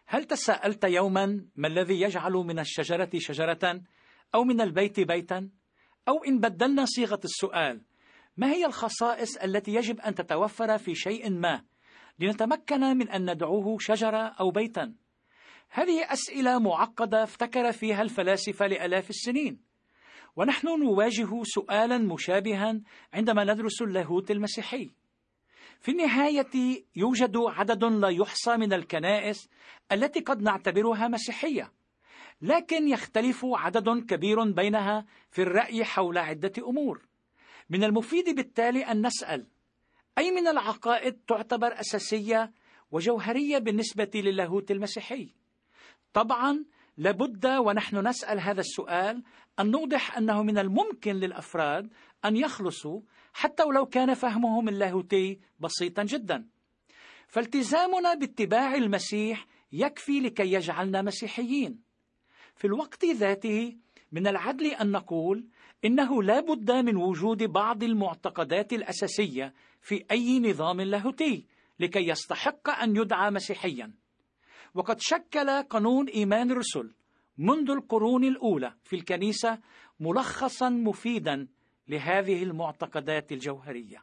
هل تساءلت يوما ما الذي يجعل من الشجرة شجرة أو من البيت بيتا؟ أو إن بدلنا صيغة السؤال، ما هي الخصائص التي يجب أن تتوفر في شيء ما لنتمكن من أن ندعوه شجرة أو بيتا؟ هذه أسئلة معقدة افتكر فيها الفلاسفة لآلاف السنين، ونحن نواجه سؤالا مشابها عندما ندرس اللاهوت المسيحي. في النهاية يوجد عدد لا يحصى من الكنائس التي قد نعتبرها مسيحية، لكن يختلف عدد كبير بينها في الرأي حول عدة أمور. من المفيد بالتالي أن نسأل: أي من العقائد تعتبر أساسية وجوهرية بالنسبة للاهوت المسيحي؟ طبعا لابد ونحن نسأل هذا السؤال أن نوضح أنه من الممكن للأفراد أن يخلصوا حتى ولو كان فهمهم اللاهوتي بسيطا جدا. فالتزامنا باتباع المسيح يكفي لكي يجعلنا مسيحيين. في الوقت ذاته من العدل أن نقول إنه لا بد من وجود بعض المعتقدات الأساسية في أي نظام لاهوتي لكي يستحق أن يدعى مسيحيا. وقد شكل قانون إيمان الرسل منذ القرون الأولى في الكنيسة ملخصا مفيدا لهذه المعتقدات الجوهرية.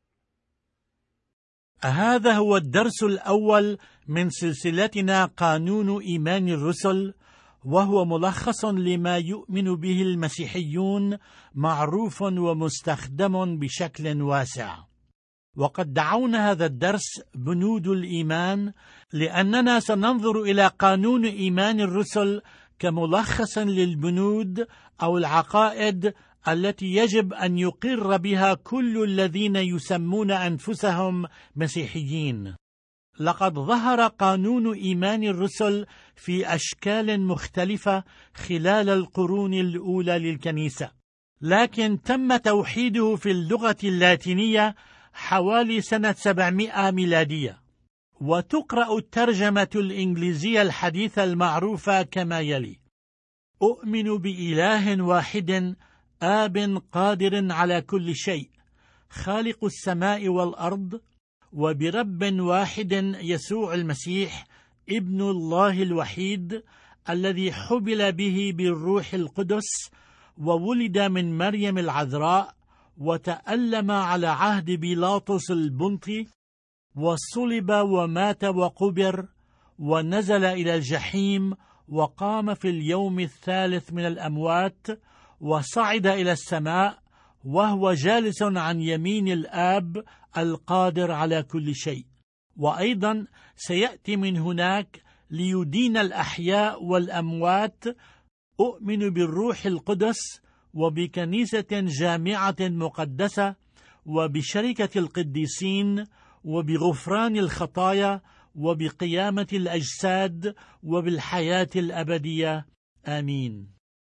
هذا هو الدرس الأول من سلسلتنا قانون إيمان الرسل، وهو ملخص لما يؤمن به المسيحيون، معروف ومستخدم بشكل واسع. وقد دعونا هذا الدرس بنود الإيمان، لأننا سننظر إلى قانون إيمان الرسل كملخص للبنود أو العقائد التي يجب أن يقر بها كل الذين يسمون أنفسهم مسيحيين. لقد ظهر قانون إيمان الرسل في أشكال مختلفة خلال القرون الأولى للكنيسة، لكن تم توحيده في اللغة اللاتينية حوالي سنة 700 ميلادية. وتقرأ الترجمة الإنجليزية الحديثة المعروفة كما يلي: أؤمن بإله واحد آب قادر على كل شيء، خالق السماء والأرض، وبرب واحد يسوع المسيح ابن الله الوحيد، الذي حبل به بالروح القدس، وولد من مريم العذراء، وتألم على عهد بيلاطس البنطي، وصلب ومات وقبر، ونزل إلى الجحيم، وقام في اليوم الثالث من الأموات، وصعد إلى السماء، وهو جالس عن يمين الآب القادر على كل شيء، وأيضا سيأتي من هناك ليدين الأحياء والأموات. أؤمن بالروح القدس، وبكنيسة جامعة مقدسة، وبشركة القديسين، وبغفران الخطايا، وبقيامة الأجساد، وبالحياة الأبدية. آمين.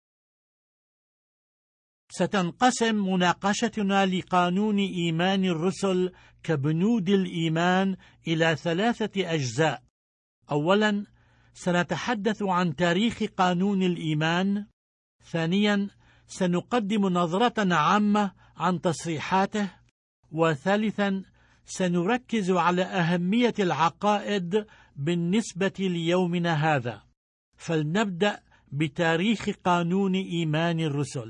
ستنقسم مناقشتنا لقانون إيمان الرسل كبنود الإيمان إلى 3 أجزاء. أولا، سنتحدث عن تاريخ قانون الإيمان. ثانيا، سنقدم نظرة عامة عن تصريحاته. وثالثا، سنركز على أهمية العقائد بالنسبة ليومنا هذا. فلنبدأ بتاريخ قانون إيمان الرسل.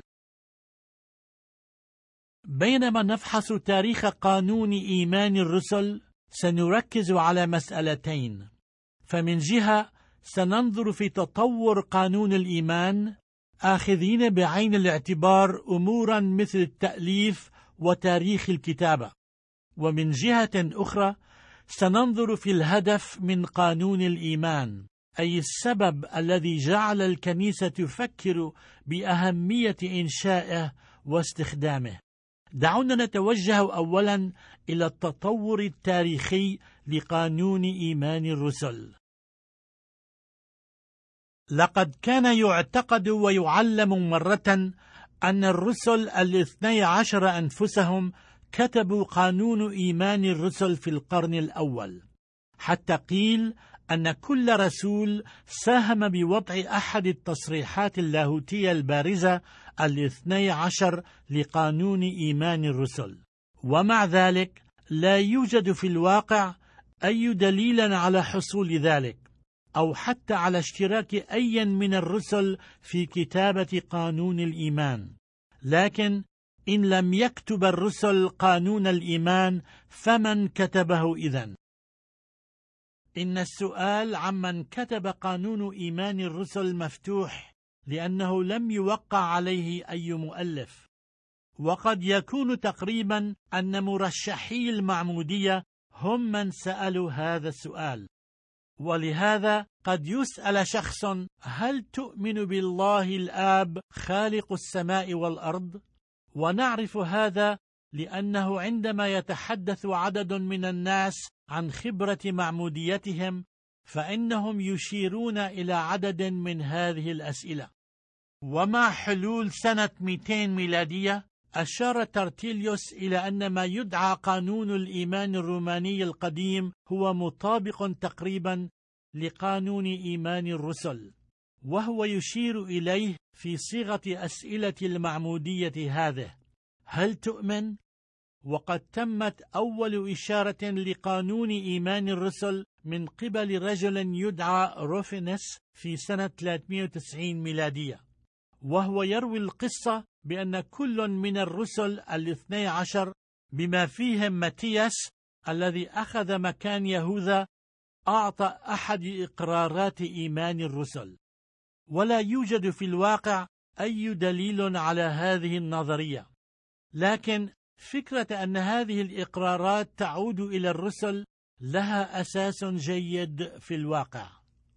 بينما نفحص تاريخ قانون إيمان الرسل، سنركز على مسألتين. فمن جهة سننظر في تطور قانون الإيمان، آخذين بعين الاعتبار أمورا مثل التأليف وتاريخ الكتابة. ومن جهة أخرى سننظر في الهدف من قانون الإيمان، أي السبب الذي جعل الكنيسة تفكر بأهمية إنشائه واستخدامه. دعونا نتوجه أولا إلى التطور التاريخي لقانون إيمان الرسل. لقد كان يعتقد ويعلم مرة أن الرسل 12 أنفسهم كتبوا قانون إيمان الرسل في القرن الأول، حتى قيل أن كل رسول ساهم بوضع أحد التصريحات اللاهوتية البارزة 12 لقانون إيمان الرسل. ومع ذلك لا يوجد في الواقع أي دليل على حصول ذلك. أو حتى على اشتراك أي من الرسل في كتابة قانون الإيمان. لكن إن لم يكتب الرسل قانون الإيمان فمن كتبه إذن؟ إن السؤال عمن كتب قانون إيمان الرسل مفتوح، لأنه لم يوقع عليه أي مؤلف. وقد يكون تقريبا أن مرشحي المعمودية هم من سألوا هذا السؤال. ولهذا قد يسأل شخص: هل تؤمن بالله الآب خالق السماء والأرض؟ ونعرف هذا لأنه عندما يتحدث عدد من الناس عن خبرة معموديتهم فإنهم يشيرون إلى عدد من هذه الأسئلة. ومع حلول سنة 200 ميلادية أشار ترتيليوس إلى أن ما يدعى قانون الإيمان الروماني القديم هو مطابق تقريبا لقانون إيمان الرسل، وهو يشير إليه في صيغة أسئلة المعمودية هذه: هل تؤمن؟ وقد تمت أول إشارة لقانون إيمان الرسل من قبل رجل يدعى روفينس في سنة 390 ميلادية، وهو يروي القصة بأن كل من الرسل 12 بما فيهم متياس الذي أخذ مكان يهوذا أعطى أحد إقرارات إيمان الرسل. ولا يوجد في الواقع أي دليل على هذه النظرية، لكن فكرة أن هذه الإقرارات تعود إلى الرسل لها أساس جيد في الواقع.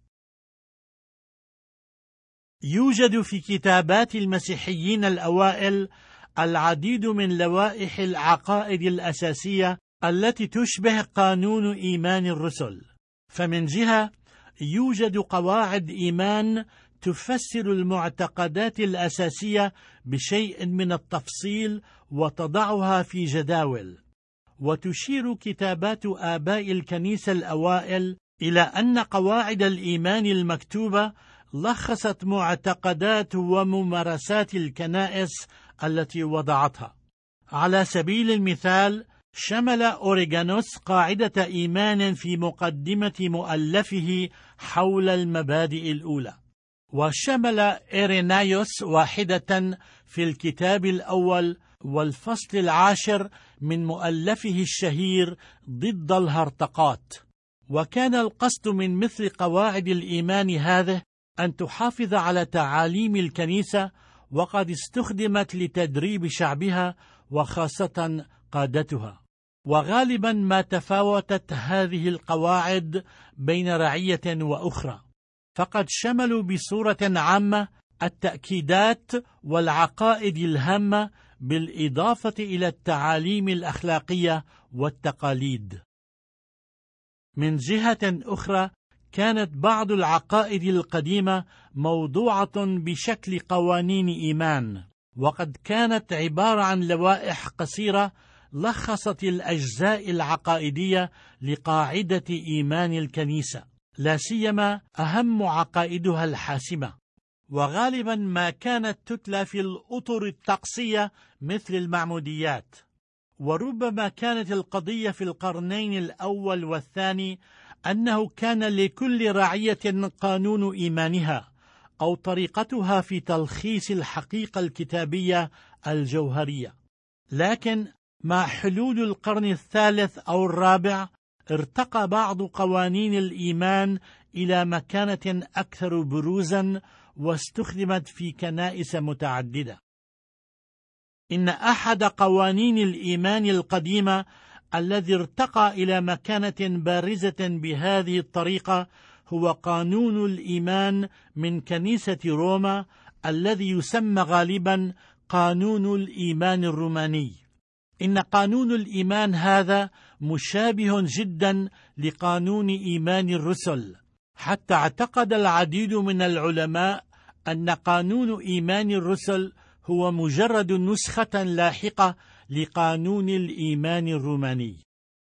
يوجد في كتابات المسيحيين الأوائل العديد من لوائح العقائد الأساسية التي تشبه قانون إيمان الرسل. فمن جهة يوجد قواعد إيمان تفسر المعتقدات الأساسية بشيء من التفصيل وتضعها في جداول، وتشير كتابات آباء الكنيسة الأوائل إلى أن قواعد الإيمان المكتوبة لخصت معتقدات وممارسات الكنائس التي وضعتها. على سبيل المثال شمل أوريغانوس قاعدة إيمان في مقدمة مؤلفه حول المبادئ الأولى، وشمل إيرينايوس واحدة في الكتاب الأول والفصل 10 من مؤلفه الشهير ضد الهرطقات. وكان القصد من مثل قواعد الإيمان هذه أن تحافظ على تعاليم الكنيسة، وقد استخدمت لتدريب شعبها وخاصة قادتها. وغالبا ما تفاوتت هذه القواعد بين رعية وأخرى، فقد شملوا بصورة عامة التأكيدات والعقائد الهامة بالإضافة إلى التعاليم الأخلاقية والتقاليد. من جهة أخرى كانت بعض العقائد القديمة موضوعة بشكل قوانين إيمان، وقد كانت عبارة عن لوائح قصيرة لخصت الأجزاء العقائدية لقاعدة إيمان الكنيسة، لا سيما أهم عقائدها الحاسمة. وغالبا ما كانت تتلى في الأطر الطقسية مثل المعموديات. وربما كانت القضية في القرنين الأول والثاني أنه كان لكل رعية قانون إيمانها أو طريقتها في تلخيص الحقيقة الكتابية الجوهرية. لكن مع حلول القرن الثالث أو الرابع ارتقى بعض قوانين الإيمان إلى مكانة أكثر بروزا واستخدمت في كنائس متعددة. إن أحد قوانين الإيمان القديمة الذي ارتقى إلى مكانة بارزة بهذه الطريقة هو قانون الإيمان من كنيسة روما الذي يسمى غالبا قانون الإيمان الروماني. إن قانون الإيمان هذا مشابه جدا لقانون إيمان الرسل، حتى اعتقد العديد من العلماء أن قانون إيمان الرسل هو مجرد نسخة لاحقة لقانون الإيمان الروماني.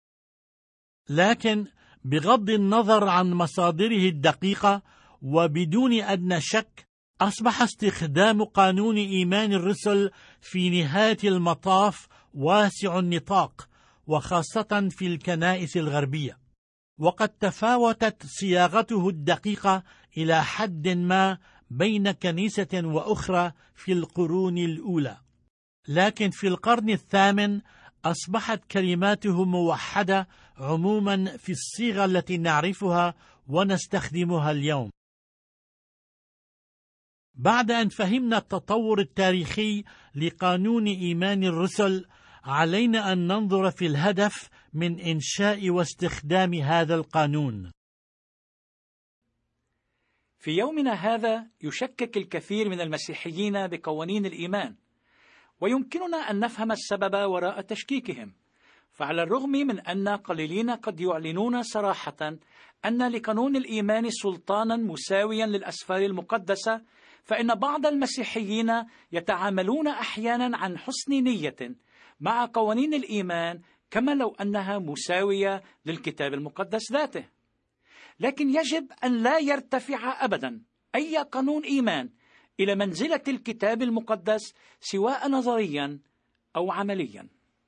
لكن بغض النظر عن مصادره الدقيقة وبدون أدنى شك، أصبح استخدام قانون إيمان الرسل في نهاية المطاف واسع النطاق، وخاصة في الكنائس الغربية. وقد تفاوتت صياغته الدقيقة إلى حد ما بين كنيسة وأخرى في القرون الأولى، لكن في القرن الثامن أصبحت كلماته موحدة عموما في الصيغة التي نعرفها ونستخدمها اليوم. بعد أن فهمنا التطور التاريخي لقانون إيمان الرسل، علينا أن ننظر في الهدف من إنشاء واستخدام هذا القانون. في يومنا هذا يشكك الكثير من المسيحيين بقوانين الإيمان، ويمكننا أن نفهم السبب وراء تشكيكهم. فعلى الرغم من أن قليلين قد يعلنون صراحة أن لقانون الإيمان سلطانا مساويا للأسفار المقدسة، فإن بعض المسيحيين يتعاملون أحيانا عن حسن نية مع قوانين الإيمان كما لو أنها مساوية للكتاب المقدس ذاته. لكن يجب أن لا يرتفع أبدا أي قانون إيمان إلى منزلة الكتاب المقدس سواء نظريا أو عمليا.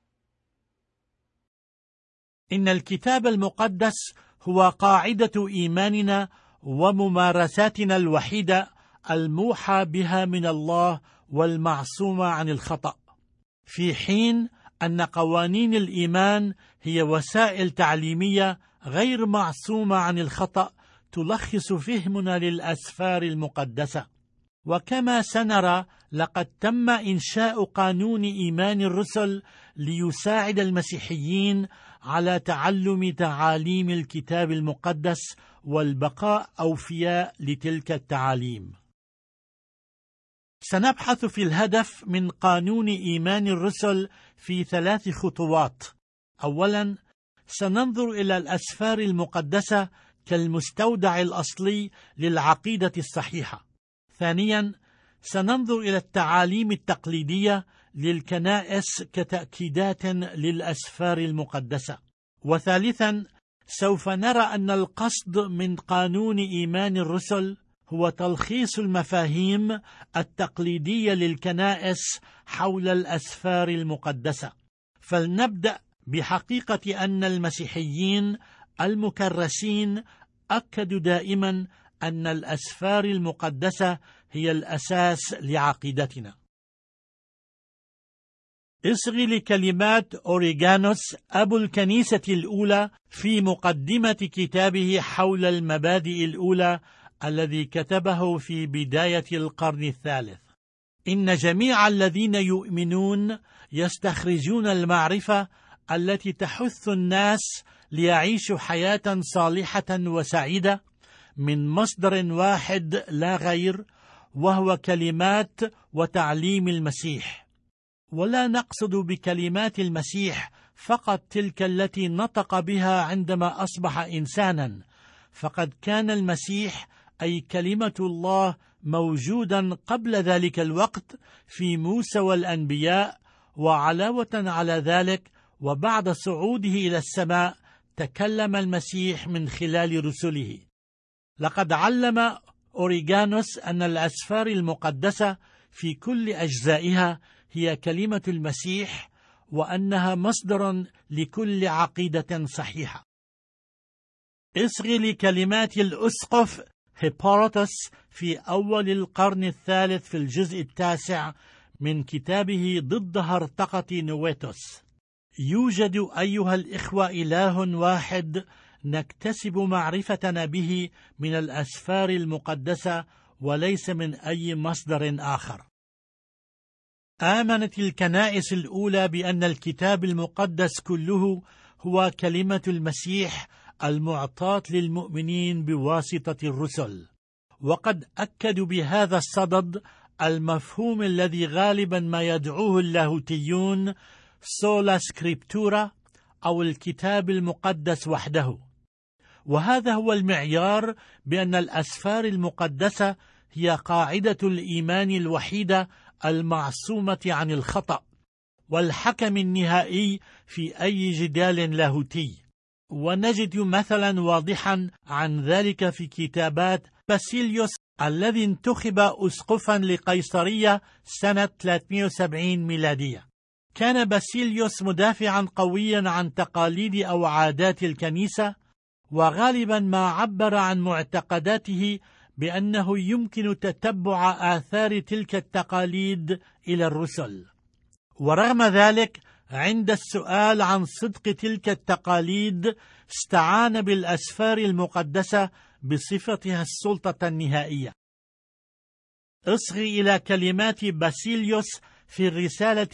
إن الكتاب المقدس هو قاعدة إيماننا وممارساتنا الوحيدة الموحى بها من الله والمعصومة عن الخطأ، في حين أن قوانين الإيمان هي وسائل تعليمية غير معصومة عن الخطأ تلخص فهمنا للأسفار المقدسة. وكما سنرى، لقد تم إنشاء قانون إيمان الرسل ليساعد المسيحيين على تعلم تعاليم الكتاب المقدس والبقاء أوفياء لتلك التعاليم. سنبحث في الهدف من قانون إيمان الرسل في 3 خطوات. أولا، سننظر إلى الأسفار المقدسة كالمستودع الأصلي للعقيدة الصحيحة. ثانيا، سننظر إلى التعاليم التقليدية للكنائس كتأكيدات للأسفار المقدسة. وثالثا، سوف نرى أن القصد من قانون إيمان الرسل هو تلخيص المفاهيم التقليدية للكنائس حول الأسفار المقدسة. فلنبدأ بحقيقة أن المسيحيين المكرسين أكدوا دائما أن الأسفار المقدسة هي الأساس لعقيدتنا. اصغي لكلمات أوريغانوس أبو الكنيسة الأولى في مقدمة كتابه حول المبادئ الأولى الذي كتبه في بداية القرن الثالث: إن جميع الذين يؤمنون يستخرجون المعرفة التي تحث الناس ليعيشوا حياة صالحة وسعيدة من مصدر واحد لا غير، وهو كلمات وتعليم المسيح. ولا نقصد بكلمات المسيح فقط تلك التي نطق بها عندما أصبح إنسانا، فقد كان المسيح أي كلمة الله موجودا قبل ذلك الوقت في موسى والأنبياء، وعلاوة على ذلك وبعد صعوده إلى السماء تكلم المسيح من خلال رسله. لقد علم أوريغانوس أن الأسفار المقدسة في كل أجزائها هي كلمة المسيح، وأنها مصدر لكل عقيدة صحيحة. اصغي لكلمات الأسقف هيباراتوس في أول القرن الثالث في الجزء 9 من كتابه ضد هرطقة نويتوس: يوجد أيها الإخوة إله واحد نكتسب معرفتنا به من الأسفار المقدسة وليس من أي مصدر آخر. آمنت الكنائس الأولى بأن الكتاب المقدس كله هو كلمة المسيح المعطاة للمؤمنين بواسطة الرسل، وقد أكدوا بهذا الصدد المفهوم الذي غالبا ما يدعوه اللاهوتيون سولا سكريبتورا، أو الكتاب المقدس وحده. وهذا هو المعيار بأن الأسفار المقدسة هي قاعدة الإيمان الوحيدة المعصومة عن الخطأ والحكم النهائي في أي جدال لاهوتي. ونجد مثلا واضحا عن ذلك في كتابات باسيليوس الذي انتخب أسقفا لقيصرية سنة 370 ميلادية. كان باسيليوس مدافعا قويا عن تقاليد أو عادات الكنيسة، وغالبا ما عبر عن معتقداته بأنه يمكن تتبع آثار تلك التقاليد إلى الرسل. ورغم ذلك، عند السؤال عن صدق تلك التقاليد استعان بالأسفار المقدسة بصفتها السلطة النهائية. اصغي إلى كلمات باسيليوس في الرسالة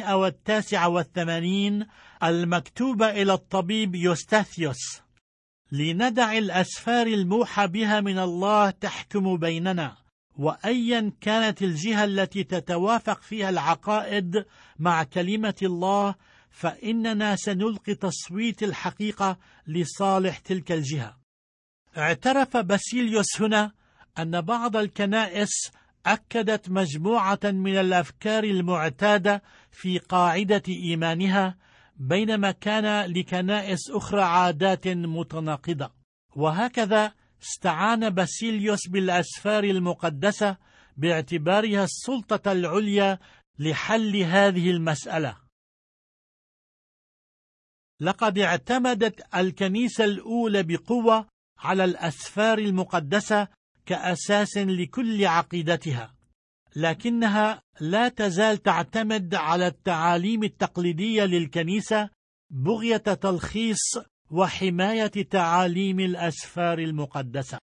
189 المكتوبة إلى الطبيب يوستاثيوس: لندع الأسفار الموحى بها من الله تحكم بيننا، وأيا كانت الجهة التي تتوافق فيها العقائد مع كلمة الله، فإننا سنلقي تصويت الحقيقة لصالح تلك الجهة. اعترف باسيليوس هنا أن بعض الكنائس أكدت مجموعة من الأفكار المعتادة في قاعدة إيمانها، بينما كان لكنائس أخرى عادات متناقضة. وهكذا استعان باسيليوس بالأسفار المقدسة باعتبارها السلطة العليا لحل هذه المسألة. لقد اعتمدت الكنيسة الأولى بقوة على الأسفار المقدسة كأساس لكل عقيدتها، لكنها لا تزال تعتمد على التعاليم التقليدية للكنيسة بغية تلخيص وحماية تعاليم الأسفار المقدسة.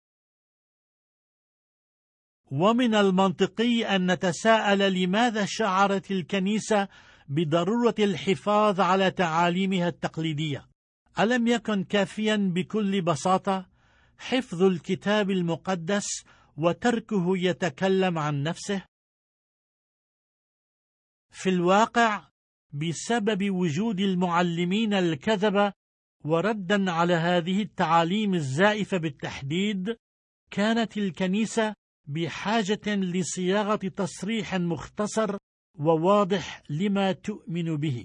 ومن المنطقي أن نتساءل لماذا شعرت الكنيسة بضرورة الحفاظ على تعاليمها التقليدية؟ ألم يكن كافيا بكل بساطة حفظ الكتاب المقدس وتركه يتكلم عن نفسه؟ في الواقع، بسبب وجود المعلمين الكذبة وردا على هذه التعاليم الزائفة بالتحديد، كانت الكنيسة بحاجة لصياغة تصريح مختصر وواضح لما تؤمن به.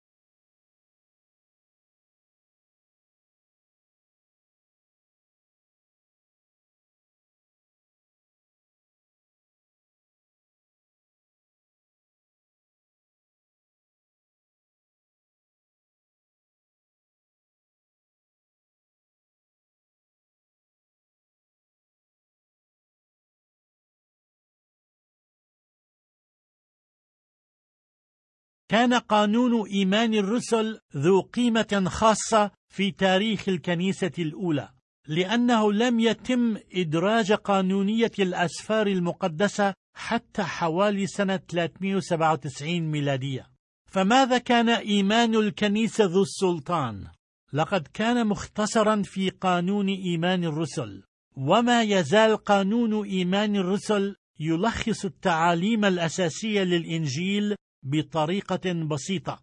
كان قانون إيمان الرسل ذو قيمة خاصة في تاريخ الكنيسة الأولى، لأنه لم يتم إدراج قانونية الأسفار المقدسة حتى حوالي سنة 397 ميلادية. فماذا كان إيمان الكنيسة ذو السلطان؟ لقد كان مختصرا في قانون إيمان الرسل، وما يزال قانون إيمان الرسل يلخص التعاليم الأساسية للإنجيل بطريقة بسيطة.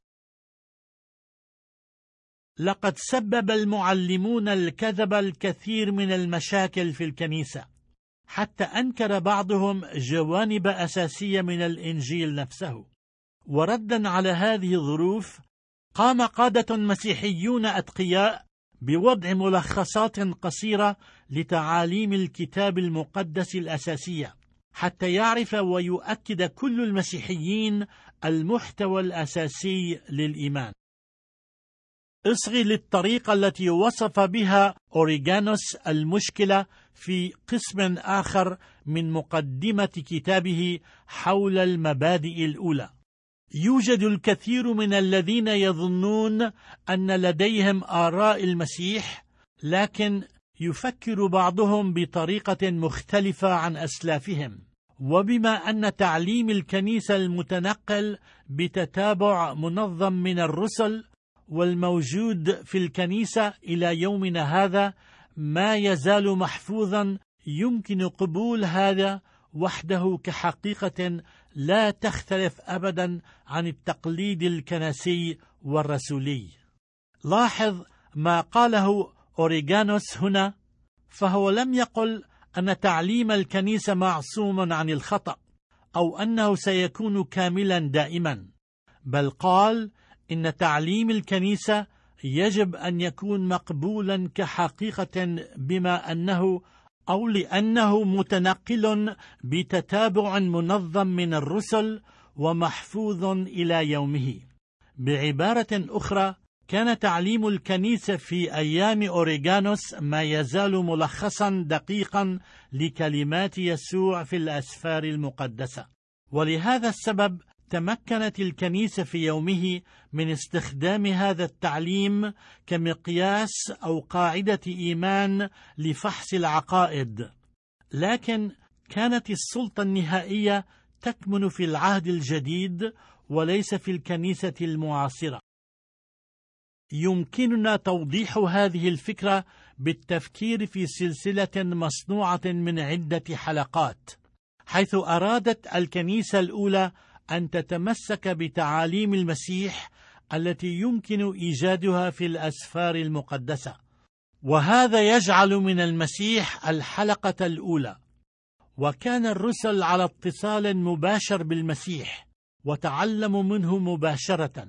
لقد سبب المعلمون الكذب الكثير من المشاكل في الكنيسة، حتى أنكر بعضهم جوانب أساسية من الإنجيل نفسه. وردا على هذه الظروف، قام قادة مسيحيون أتقياء بوضع ملخصات قصيرة لتعاليم الكتاب المقدس الأساسية، حتى يعرف ويؤكد كل المسيحيين المحتوى الأساسي للإيمان. اصغي للطريقة التي وصف بها أوريغانوس المشكلة في قسم آخر من مقدمة كتابه حول المبادئ الأولى. يوجد الكثير من الذين يظنون أن لديهم آراء المسيح، لكن يفكر بعضهم بطريقة مختلفة عن أسلافهم. وبما أن تعليم الكنيسة المتنقل بتتابع منظم من الرسل والموجود في الكنيسة إلى يومنا هذا ما يزال محفوظا، يمكن قبول هذا وحده كحقيقة لا تختلف أبدا عن التقليد الكنسي والرسولي. لاحظ ما قاله أوريغانوس هنا، فهو لم يقل أن تعليم الكنيسة معصوم عن الخطأ أو أنه سيكون كاملا دائما، بل قال إن تعليم الكنيسة يجب أن يكون مقبولا كحقيقة بما أنه أو لأنه متنقل بتتابع منظم من الرسل ومحفوظ إلى يومه. بعبارة أخرى، كان تعليم الكنيسة في أيام أوريغانوس ما يزال ملخصا دقيقا لكلمات يسوع في الأسفار المقدسة، ولهذا السبب تمكنت الكنيسة في يومه من استخدام هذا التعليم كمقياس أو قاعدة إيمان لفحص العقائد. لكن كانت السلطة النهائية تكمن في العهد الجديد وليس في الكنيسة المعاصرة. يمكننا توضيح هذه الفكرة بالتفكير في سلسلة مصنوعة من عدة حلقات، حيث أرادت الكنيسة الأولى أن تتمسك بتعاليم المسيح التي يمكن إيجادها في الأسفار المقدسة، وهذا يجعل من المسيح الحلقة الأولى. وكان الرسل على اتصال مباشر بالمسيح وتعلموا منه مباشرة،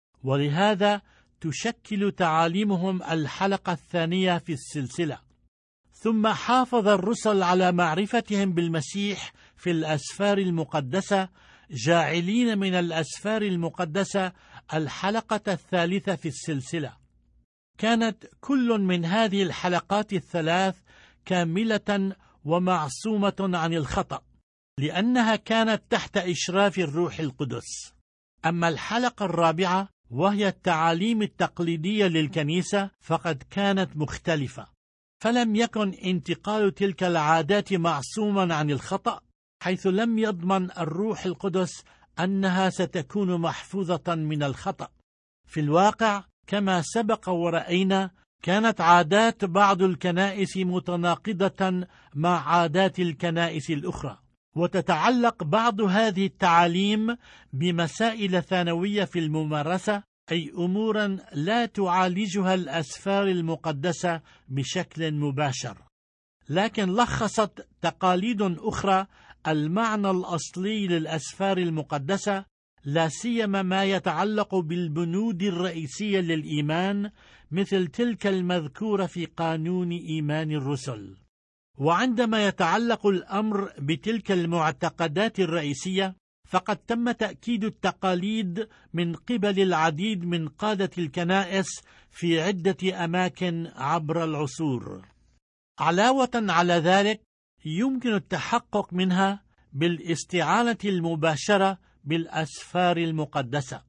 ولهذا تشكل تعاليمهم الحلقة الثانية في السلسلة. ثم حافظ الرسل على معرفتهم بالمسيح في الأسفار المقدسة، جاعلين من الأسفار المقدسة الحلقة الثالثة في السلسلة. كانت كل من هذه الحلقات الثلاث كاملة ومعصومة عن الخطأ، لأنها كانت تحت إشراف الروح القدس. أما الحلقة الرابعة وهي التعاليم التقليدية للكنيسة فقد كانت مختلفة، فلم يكن انتقال تلك العادات معصوما عن الخطأ، حيث لم يضمن الروح القدس أنها ستكون محفوظة من الخطأ. في الواقع كما سبق ورأينا كانت عادات بعض الكنائس متناقضة مع عادات الكنائس الأخرى، وتتعلق بعض هذه التعاليم بمسائل ثانوية في الممارسة، أي أمورا لا تعالجها الأسفار المقدسة بشكل مباشر، لكن لخصت تقاليد أخرى المعنى الأصلي للأسفار المقدسة، لا سيما ما يتعلق بالبنود الرئيسية للإيمان مثل تلك المذكورة في قانون إيمان الرسل. وعندما يتعلق الأمر بتلك المعتقدات الرئيسية فقد تم تأكيد التقاليد من قبل العديد من قادة الكنائس في عدة أماكن عبر العصور. علاوة على ذلك يمكن التحقق منها بالاستعانة المباشرة بالأسفار المقدسة،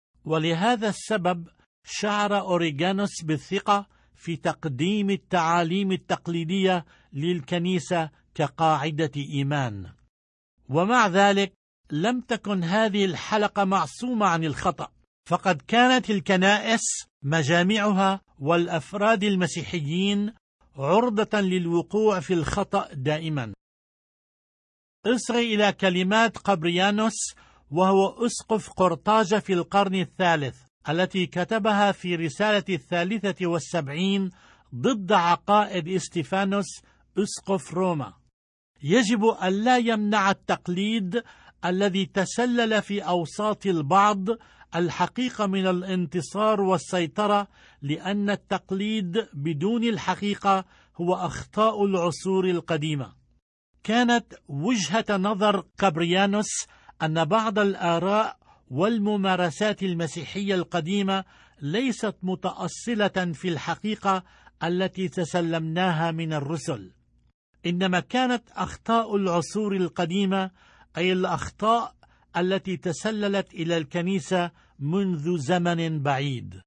ولهذا السبب شعر أوريغانوس بالثقة في تقديم التعاليم التقليدية للكنيسة كقاعدة إيمان. ومع ذلك لم تكن هذه الحلقة معصومة عن الخطأ، فقد كانت الكنائس مجامعها والأفراد المسيحيين عرضة للوقوع في الخطأ دائما. اصغي إلى كلمات قبريانوس وهو أسقف قرطاجة في القرن الثالث، التي كتبها في رسالة 73 ضد عقائد استيفانوس أسقف روما. يجب ألا يمنع التقليد الذي تسلل في أوساط البعض الحقيقة من الانتصار والسيطرة، لأن التقليد بدون الحقيقة هو أخطاء العصور القديمة. كانت وجهة نظر قبريانوس أن بعض الآراء والممارسات المسيحية القديمة ليست متأصلة في الحقيقة التي تسلمناها من الرسل، إنما كانت أخطاء العصور القديمة، أي الأخطاء التي تسللت إلى الكنيسة منذ زمن بعيد.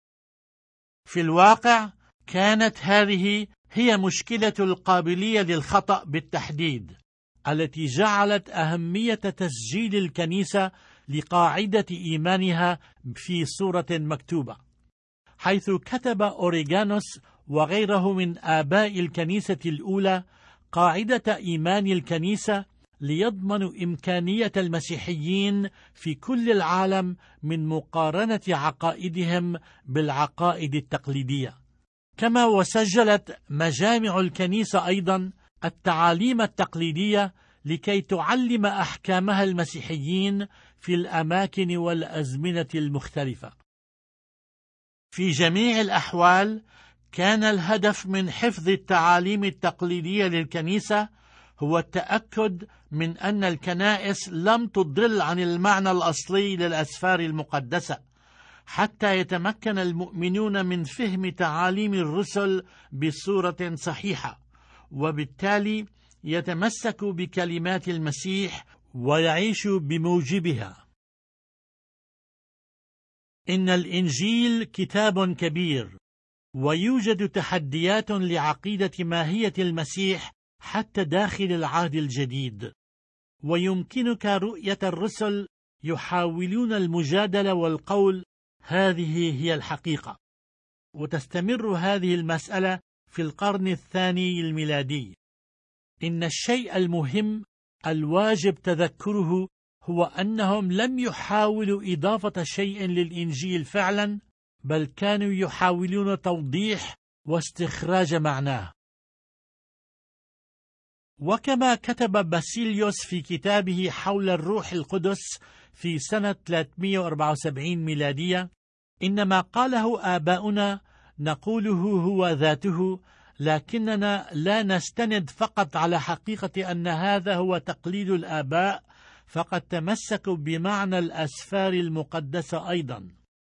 في الواقع كانت هذه هي مشكلة القابلية للخطأ بالتحديد، التي جعلت أهمية تسجيل الكنيسة لقاعدة إيمانها في صورة مكتوبة، حيث كتب أوريغانوس وغيره من آباء الكنيسة الأولى قاعدة إيمان الكنيسة ليضمنوا إمكانية المسيحيين في كل العالم من مقارنة عقائدهم بالعقائد التقليدية. كما وسجلت مجامع الكنيسة أيضا التعاليم التقليدية لكي تعلم أحكامها المسيحيين في الأماكن والأزمنة المختلفة. في جميع الأحوال كان الهدف من حفظ التعاليم التقليدية للكنيسة هو التأكد من أن الكنائس لم تضل عن المعنى الأصلي للأسفار المقدسة، حتى يتمكن المؤمنون من فهم تعاليم الرسل بصورة صحيحة، وبالتالي يتمسكوا بكلمات المسيح ويعيشوا بموجبها. إن الإنجيل كتاب كبير، ويوجد تحديات لعقيدة ماهية المسيح حتى داخل العهد الجديد، ويمكنك رؤية الرسل يحاولون المجادلة والقول هذه هي الحقيقة، وتستمر هذه المسألة في القرن الثاني الميلادي. إن الشيء المهم الواجب تذكره هو أنهم لم يحاولوا إضافة شيء للإنجيل فعلا، بل كانوا يحاولون توضيح واستخراج معناه. وكما كتب باسيليوس في كتابه حول الروح القدس في سنة 374 ميلادية: إن ما قاله آباؤنا نقوله هو ذاته، لكننا لا نستند فقط على حقيقة أن هذا هو تقليد الآباء، فقد تمسكوا بمعنى الأسفار المقدسة أيضا.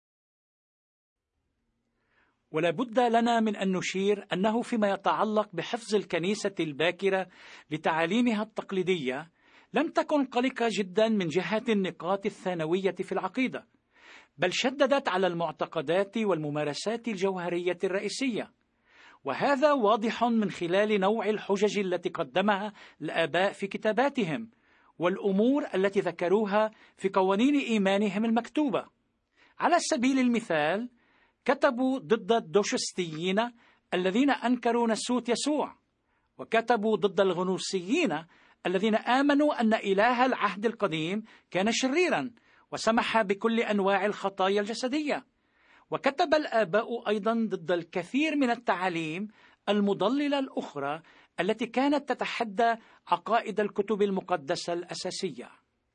ولا بد لنا من أن نشير أنه فيما يتعلق بحفظ الكنيسة الباكرة لتعاليمها التقليدية، لم تكن قلقة جدا من جهة النقاط الثانوية في العقيدة، بل شددت على المعتقدات والممارسات الجوهرية الرئيسية، وهذا واضح من خلال نوع الحجج التي قدمها الآباء في كتاباتهم، والأمور التي ذكروها في قوانين إيمانهم المكتوبة. على سبيل المثال، كتبوا ضد الدوشستيين الذين أنكروا نسوت يسوع، وكتبوا ضد الغنوصيين الذين آمنوا أن إله العهد القديم كان شريرا وسمح بكل أنواع الخطايا الجسدية. وكتب الآباء أيضا ضد الكثير من التعاليم المضللة الأخرى التي كانت تتحدى عقائد الكتب المقدسة الأساسية.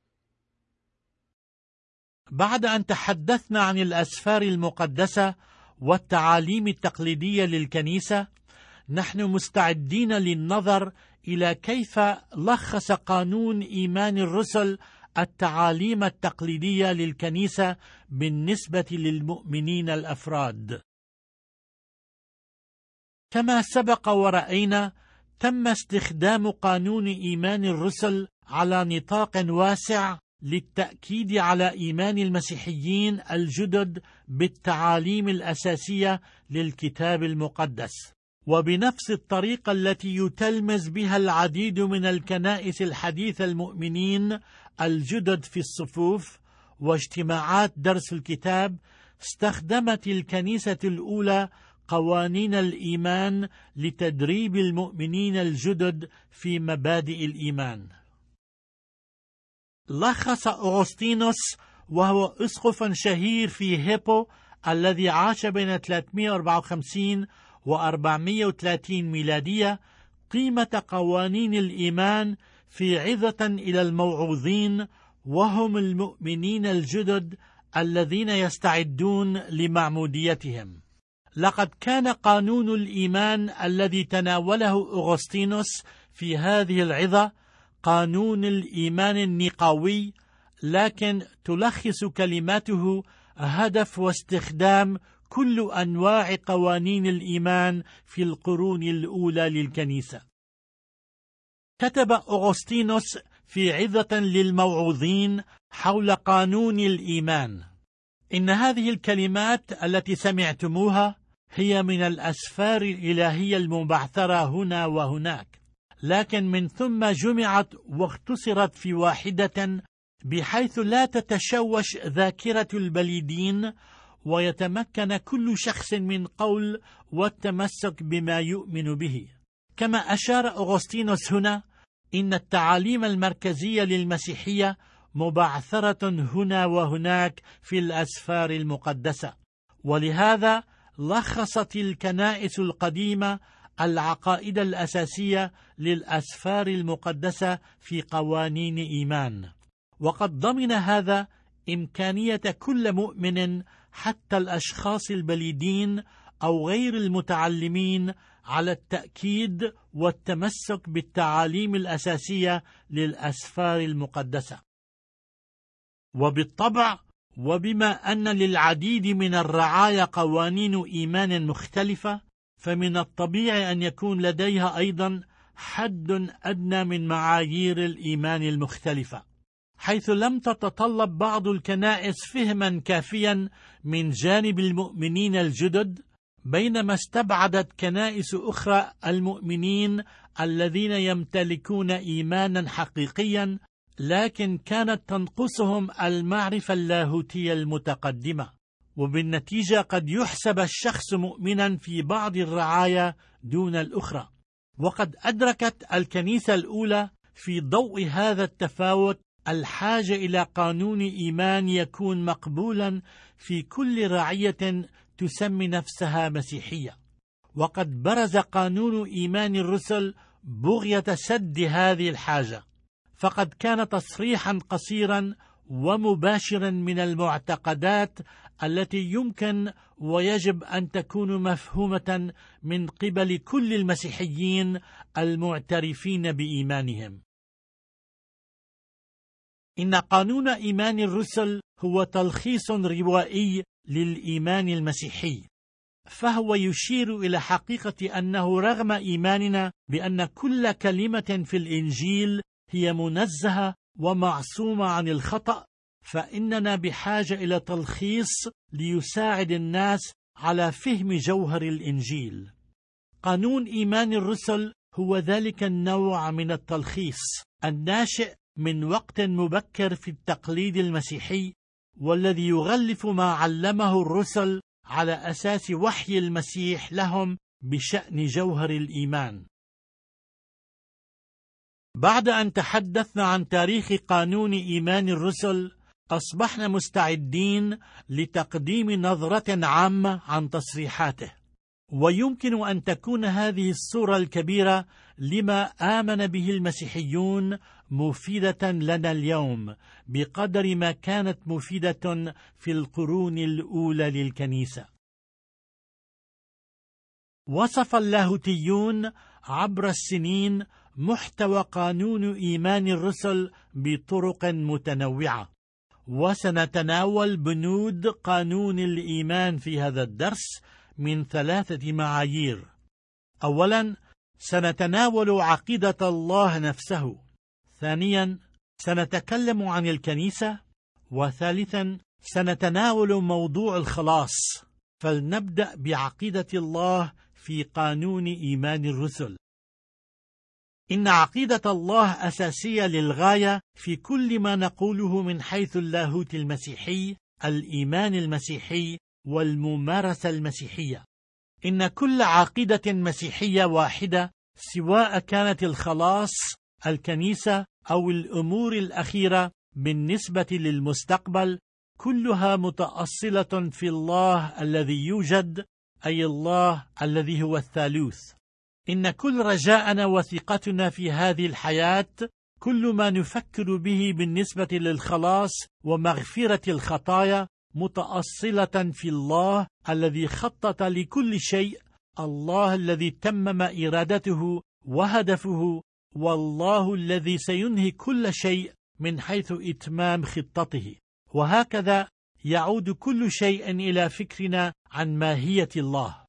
بعد أن تحدثنا عن الأسفار المقدسة والتعاليم التقليدية للكنيسة، نحن مستعدين للنظر إلى كيف لخص قانون إيمان الرسل التعاليم التقليدية للكنيسة بالنسبة للمؤمنين الأفراد. كما سبق ورأينا، تم استخدام قانون إيمان الرسل على نطاق واسع للتأكيد على إيمان المسيحيين الجدد بالتعاليم الأساسية للكتاب المقدس، وبنفس الطريقة التي يتلمذ بها العديد من الكنائس الحديثة المؤمنين الجدد في الصفوف واجتماعات درس الكتاب، استخدمت الكنيسة الأولى قوانين الإيمان لتدريب المؤمنين الجدد في مبادئ الإيمان. لخص أغسطينوس، وهو أسقف شهير في هيبو الذي عاش بين 354 و 430 ميلادية، قيمة قوانين الإيمان في عظة إلى الموعوظين، وهم المؤمنين الجدد الذين يستعدون لمعموديتهم. لقد كان قانون الإيمان الذي تناوله أغسطينوس في هذه العظة قانون الإيمان النقاوي، لكن تلخص كلماته هدف واستخدام كل أنواع قوانين الإيمان في القرون الأولى للكنيسة. كتب أغسطينوس في عظة للموعوظين حول قانون الإيمان: إن هذه الكلمات التي سمعتموها هي من الأسفار الإلهية المبعثرة هنا وهناك، لكن من ثم جمعت واختصرت في واحدة، بحيث لا تتشوش ذاكرة البليدين، ويتمكن كل شخص من قول والتمسك بما يؤمن به. كما أشار أغسطينوس هنا، إن التعاليم المركزية للمسيحية مبعثرة هنا وهناك في الأسفار المقدسة، ولهذا لخصت الكنائس القديمة العقائد الأساسية للأسفار المقدسة في قوانين إيمان. وقد ضمن هذا إمكانية كل مؤمن، حتى الأشخاص البليدين أو غير المتعلمين، على التأكيد والتمسك بالتعاليم الأساسية للأسفار المقدسة. وبالطبع وبما أن للعديد من الرعايا قوانين إيمان مختلفة، فمن الطبيعي أن يكون لديها أيضا حد أدنى من معايير الإيمان المختلفة، حيث لم تتطلب بعض الكنائس فهما كافيا من جانب المؤمنين الجدد، بينما استبعدت كنائس أخرى المؤمنين الذين يمتلكون إيمانا حقيقيا، لكن كانت تنقصهم المعرفة اللاهوتية المتقدمة، وبالنتيجة قد يحسب الشخص مؤمنا في بعض الرعايا دون الأخرى. وقد أدركت الكنيسة الأولى في ضوء هذا التفاوت الحاجة إلى قانون إيمان يكون مقبولا في كل رعية تسمي نفسها مسيحية، وقد برز قانون إيمان الرسل بغية سد هذه الحاجة، فقد كان تصريحا قصيرا ومباشرا من المعتقدات التي يمكن ويجب أن تكون مفهومة من قبل كل المسيحيين المعترفين بإيمانهم. إن قانون إيمان الرسل هو تلخيص روائي للإيمان المسيحي، فهو يشير إلى حقيقة أنه رغم إيماننا بأن كل كلمة في الإنجيل هي منزهة ومعصومة عن الخطأ، فإننا بحاجة إلى تلخيص ليساعد الناس على فهم جوهر الإنجيل. قانون إيمان الرسل هو ذلك النوع من التلخيص الناشئ من وقت مبكر في التقليد المسيحي، والذي يغلف ما علمه الرسل على أساس وحي المسيح لهم بشأن جوهر الإيمان. بعد أن تحدثنا عن تاريخ قانون إيمان الرسل، أصبحنا مستعدين لتقديم نظرة عامة عن تصريحاته، ويمكن أن تكون هذه الصورة الكبيرة لما آمن به المسيحيون مفيدة لنا اليوم بقدر ما كانت مفيدة في القرون الأولى للكنيسة. وصف اللاهوتيون عبر السنين محتوى قانون إيمان الرسل بطرق متنوعة، وسنتناول بنود قانون الإيمان في هذا الدرس من 3 معايير. أولا، سنتناول عقيدة الله نفسه. ثانيا، سنتكلم عن الكنيسة. وثالثا، سنتناول موضوع الخلاص. فلنبدأ بعقيدة الله في قانون إيمان الرسل. إن عقيدة الله أساسية للغاية في كل ما نقوله من حيث اللاهوت المسيحي، الإيمان المسيحي، والممارسة المسيحية. إن كل عقيدة مسيحية واحدة، سواء كانت الخلاص، الكنيسة، أو الأمور الأخيرة بالنسبة للمستقبل، كلها متأصلة في الله الذي يوجد، أي الله الذي هو الثالوث. إن كل رجاءنا وثقتنا في هذه الحياة، كل ما نفكر به بالنسبة للخلاص ومغفرة الخطايا، متأصلة في الله الذي خطط لكل شيء، الله الذي تمم إرادته وهدفه، والله الذي سينهي كل شيء من حيث إتمام خطته. وهكذا يعود كل شيء إلى فكرنا عن ماهية الله.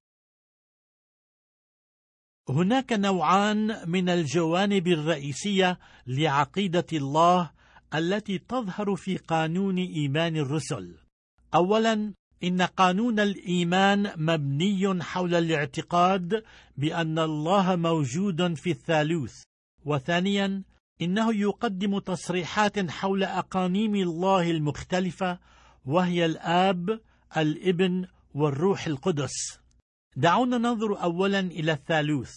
هناك نوعان من الجوانب الرئيسية لعقيدة الله التي تظهر في قانون إيمان الرسل. أولا، إن قانون الإيمان مبني حول الاعتقاد بأن الله موجود في الثالوث. وثانيا، إنه يقدم تصريحات حول أقانيم الله المختلفة، وهي الآب، الابن، والروح القدس. دعونا ننظر أولا إلى الثالوث.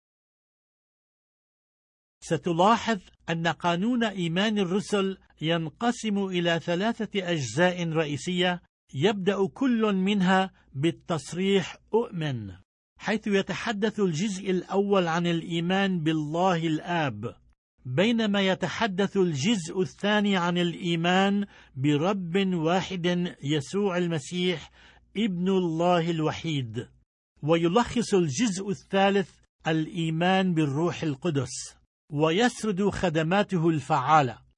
ستلاحظ أن قانون إيمان الرسل ينقسم إلى 3 أجزاء رئيسية، يبدأ كل منها بالتصريح أؤمن، حيث يتحدث الجزء الأول عن الإيمان بالله الآب، بينما يتحدث الجزء الثاني عن الإيمان برب واحد يسوع المسيح ابن الله الوحيد، ويلخص الجزء الثالث الإيمان بالروح القدس، ويسرد خدماته الفعالة.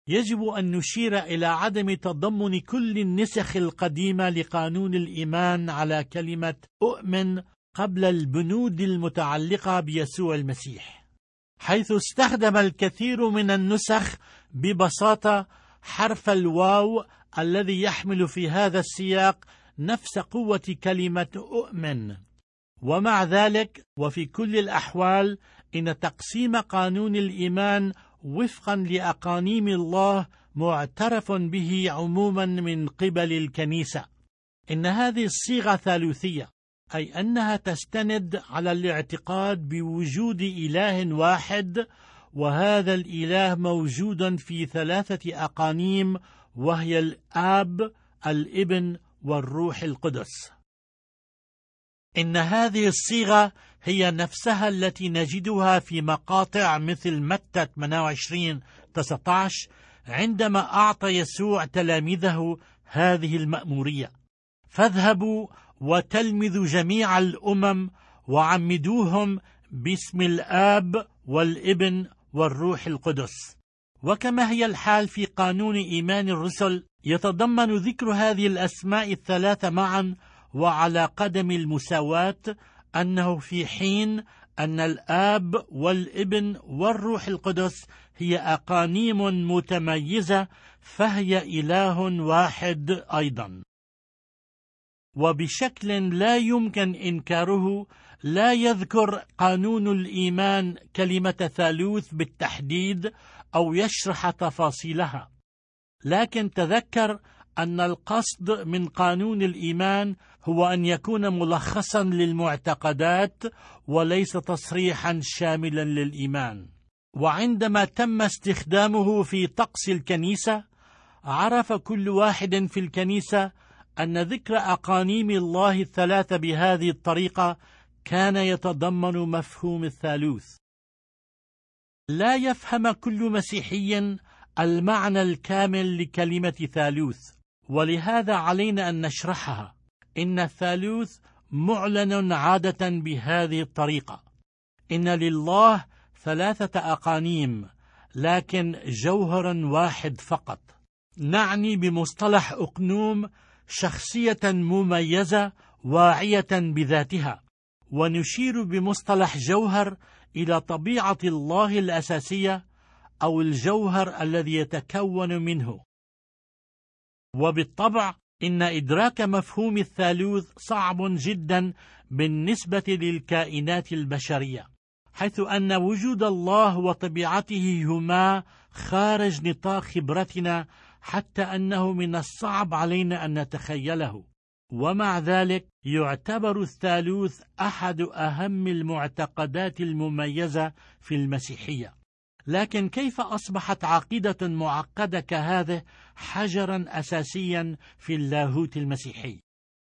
يجب أن نشير إلى عدم تضمن كل النسخ القديمة لقانون الإيمان على كلمة أؤمن قبل البنود المتعلقة بيسوع المسيح، حيث استخدم الكثير من النسخ ببساطة حرف الواو الذي يحمل في هذا السياق نفس قوة كلمة أؤمن. ومع ذلك وفي كل الأحوال إن تقسيم قانون الإيمان وفقا لأقانيم الله معترف به عموما من قبل الكنيسة. إن هذه الصيغة ثالوثية، أي أنها تستند على الاعتقاد بوجود إله واحد، وهذا الإله موجود في 3 أقانيم، وهي الآب، الابن، والروح القدس. إن هذه الصيغة هي نفسها التي نجدها في مقاطع مثل متى 28:19 عندما أعطى يسوع تلاميذه هذه المأمورية: فاذهبوا وتلمذوا جميع الأمم وعمدوهم باسم الآب والابن والروح القدس. وكما هي الحال في قانون إيمان الرسل، يتضمن ذكر هذه الأسماء ال3 معا وعلى قدم المساواة أنه في حين أن الآب والابن والروح القدس هي أقانيم متميزة، فهي إله واحد أيضا. وبشكل لا يمكن إنكاره، لا يذكر قانون الإيمان كلمة ثالوث بالتحديد أو يشرح تفاصيلها، لكن تذكر أن القصد من قانون الإيمان هو أن يكون ملخصا للمعتقدات وليس تصريحا شاملا للإيمان. وعندما تم استخدامه في طقس الكنيسة، عرف كل واحد في الكنيسة أن ذكر أقانيم الله ال3 بهذه الطريقة كان يتضمن مفهوم الثالوث. لا يفهم كل مسيحي المعنى الكامل لكلمة ثالوث، ولهذا علينا أن نشرحها. إن الثالوث معلن عادة بهذه الطريقة: إن لله 3 أقانيم لكن جوهر واحد فقط. نعني بمصطلح أقنوم شخصية مميزة واعية بذاتها، ونشير بمصطلح جوهر إلى طبيعة الله الأساسية أو الجوهر الذي يتكون منه. وبالطبع إن إدراك مفهوم الثالوث صعب جدا بالنسبة للكائنات البشرية، حيث أن وجود الله وطبيعته هما خارج نطاق خبرتنا، حتى أنه من الصعب علينا أن نتخيله. ومع ذلك يعتبر الثالوث أحد أهم المعتقدات المميزة في المسيحية. لكن كيف أصبحت عقيدة معقدة كهذه حجرا أساسيا في اللاهوت المسيحي؟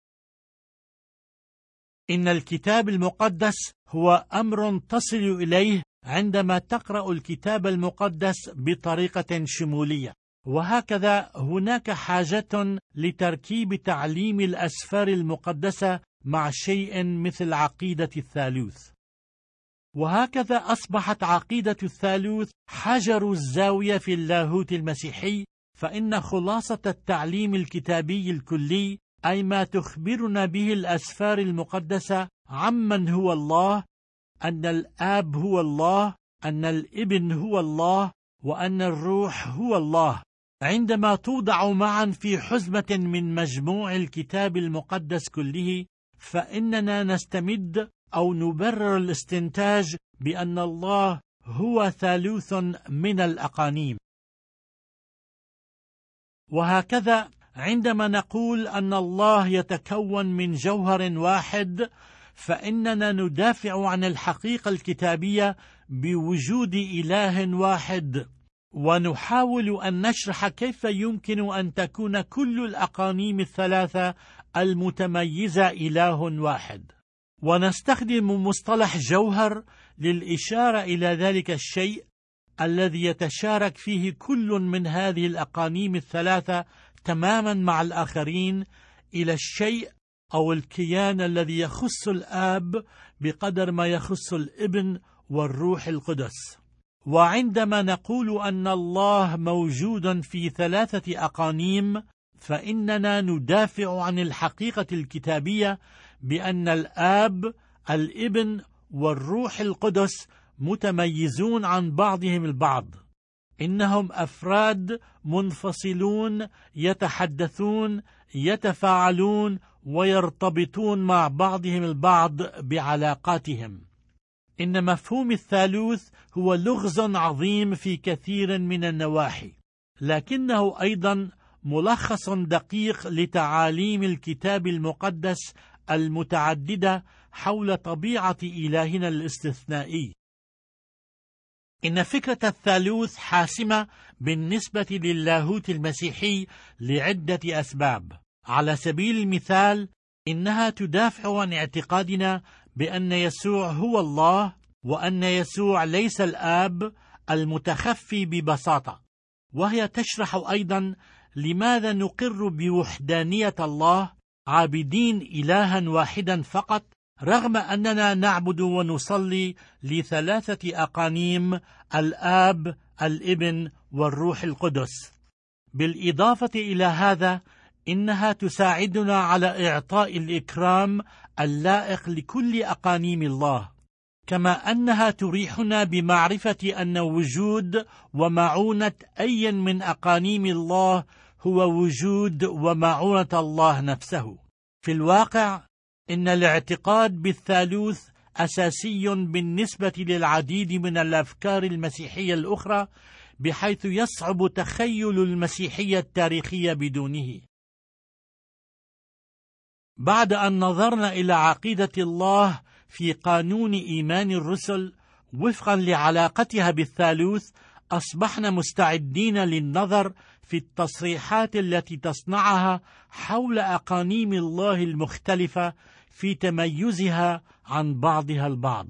إن الكتاب المقدس هو أمر تصل إليه عندما تقرأ الكتاب المقدس بطريقة شمولية، وهكذا هناك حاجة لتركيب تعليم الأسفار المقدسة مع شيء مثل عقيدة الثالوث. وهكذا أصبحت عقيدة الثالوث حجر الزاوية في اللاهوت المسيحي، فإن خلاصة التعليم الكتابي الكلي، أي ما تخبرنا به الأسفار المقدسة عمن هو الله، أن الآب هو الله، أن الابن هو الله، وأن الروح هو الله، عندما توضع معا في حزمة من مجموع الكتاب المقدس كله، فإننا نستمد أو نبرر الاستنتاج بأن الله هو ثالوث من الأقانيم. وهكذا عندما نقول أن الله يتكون من جوهر واحد، فإننا ندافع عن الحقيقة الكتابية بوجود إله واحد، ونحاول أن نشرح كيف يمكن أن تكون كل الأقانيم ال3 المتميزة إله واحد. ونستخدم مصطلح جوهر للإشارة إلى ذلك الشيء الذي يتشارك فيه كل من هذه الأقانيم ال3 تماما مع الآخرين، إلى الشيء أو الكيان الذي يخص الآب بقدر ما يخص الابن والروح القدس. وعندما نقول أن الله موجود في 3 أقانيم، فإننا ندافع عن الحقيقة الكتابية بأن الآب، الابن والروح القدس متميزون عن بعضهم البعض. إنهم أفراد منفصلون يتحدثون، يتفاعلون ويرتبطون مع بعضهم البعض بعلاقاتهم. إن مفهوم الثالوث هو لغز عظيم في كثير من النواحي، لكنه أيضا ملخص دقيق لتعاليم الكتاب المقدس المتعددة حول طبيعة إلهنا الاستثنائي. إن فكرة الثالوث حاسمة بالنسبة للاهوت المسيحي لعدة أسباب. على سبيل المثال، إنها تدافع عن اعتقادنا بأن يسوع هو الله، وأن يسوع ليس الآب المتخفي ببساطة. وهي تشرح أيضا لماذا نقر بوحدانية الله، عابدين إلها واحدا فقط، رغم أننا نعبد ونصلي ل3 أقانيم: الآب، الابن والروح القدس. بالإضافة إلى هذا، إنها تساعدنا على إعطاء الإكرام اللائق لكل أقانيم الله، كما أنها تريحنا بمعرفة أن وجود ومعونة أي من أقانيم الله هو وجود ومعونة الله نفسه. في الواقع، إن الاعتقاد بالثالوث أساسي بالنسبة للعديد من الأفكار المسيحية الأخرى، بحيث يصعب تخيل المسيحية التاريخية بدونه. بعد أن نظرنا إلى عقيدة الله في قانون إيمان الرسل وفقا لعلاقتها بالثالوث، أصبحنا مستعدين للنظر في التصريحات التي تصنعها حول أقانيم الله المختلفة في تميزها عن بعضها البعض.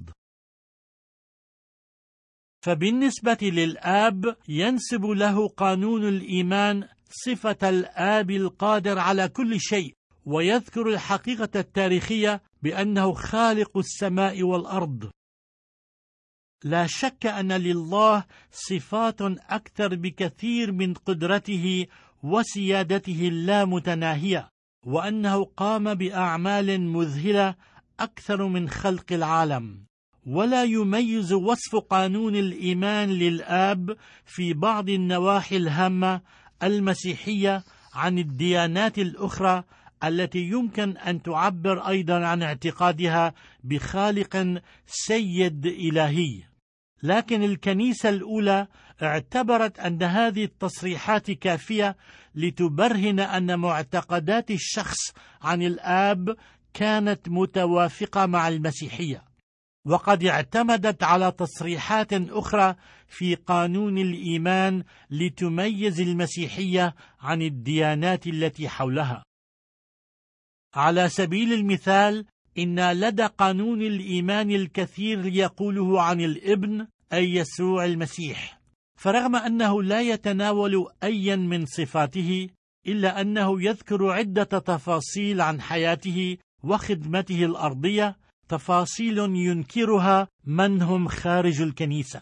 فبالنسبة للآب، ينسب له قانون الإيمان صفة الآب القادر على كل شيء، ويذكر الحقيقة التاريخية بأنه خالق السماء والأرض. لا شك أن لله صفات أكثر بكثير من قدرته وسيادته اللامتناهية، وأنه قام بأعمال مذهلة أكثر من خلق العالم. ولا يميز وصف قانون الإيمان للآب في بعض النواحي الهامة المسيحية عن الديانات الأخرى التي يمكن أن تعبر أيضا عن اعتقادها بخالق سيد إلهي. لكن الكنيسة الأولى اعتبرت أن هذه التصريحات كافية لتبرهن أن معتقدات الشخص عن الآب كانت متوافقة مع المسيحية، وقد اعتمدت على تصريحات أخرى في قانون الإيمان لتميز المسيحية عن الديانات التي حولها. على سبيل المثال، إن لدى قانون الإيمان الكثير يقوله عن الابن، أي يسوع المسيح، فرغم أنه لا يتناول أي من صفاته، إلا أنه يذكر عدة تفاصيل عن حياته وخدمته الأرضية، تفاصيل ينكرها من هم خارج الكنيسة.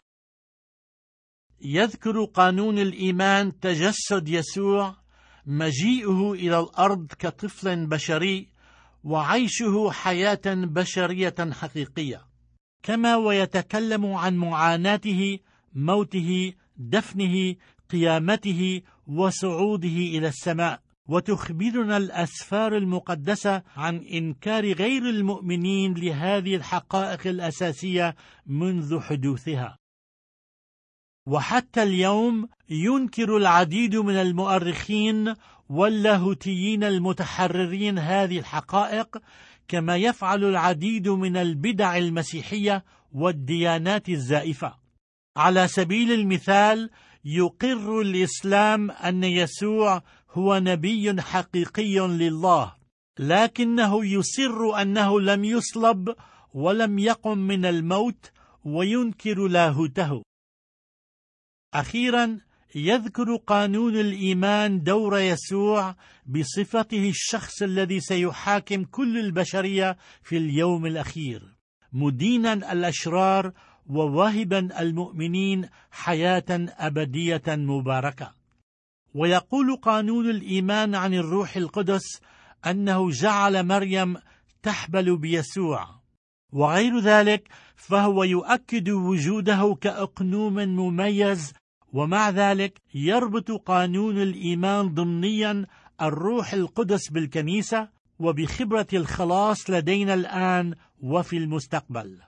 يذكر قانون الإيمان تجسد يسوع، مجيئه إلى الأرض كطفل بشري، وعيشه حياة بشرية حقيقية، كما ويتكلم عن معاناته، موته، دفنه، قيامته وصعوده إلى السماء. وتخبرنا الأسفار المقدسة عن إنكار غير المؤمنين لهذه الحقائق الأساسية منذ حدوثها. وحتى اليوم ينكر العديد من المؤرخين واللاهوتيين المتحررين هذه الحقائق، كما يفعل العديد من البدع المسيحية والديانات الزائفة. على سبيل المثال، يقر الإسلام أن يسوع هو نبي حقيقي لله، لكنه يصر أنه لم يصلب ولم يقم من الموت، وينكر لاهوته. أخيرا، يذكر قانون الإيمان دور يسوع بصفته الشخص الذي سيحاكم كل البشرية في اليوم الأخير، مدينا الأشرار وواهبا المؤمنين حياة أبدية مباركة. ويقول قانون الإيمان عن الروح القدس أنه جعل مريم تحبل بيسوع، وغير ذلك فهو يؤكد وجوده كأقنوم مميز، ومع ذلك يربط قانون الإيمان ضمنيا الروح القدس بالكنيسة وبخبرة الخلاص لدينا الآن وفي المستقبل.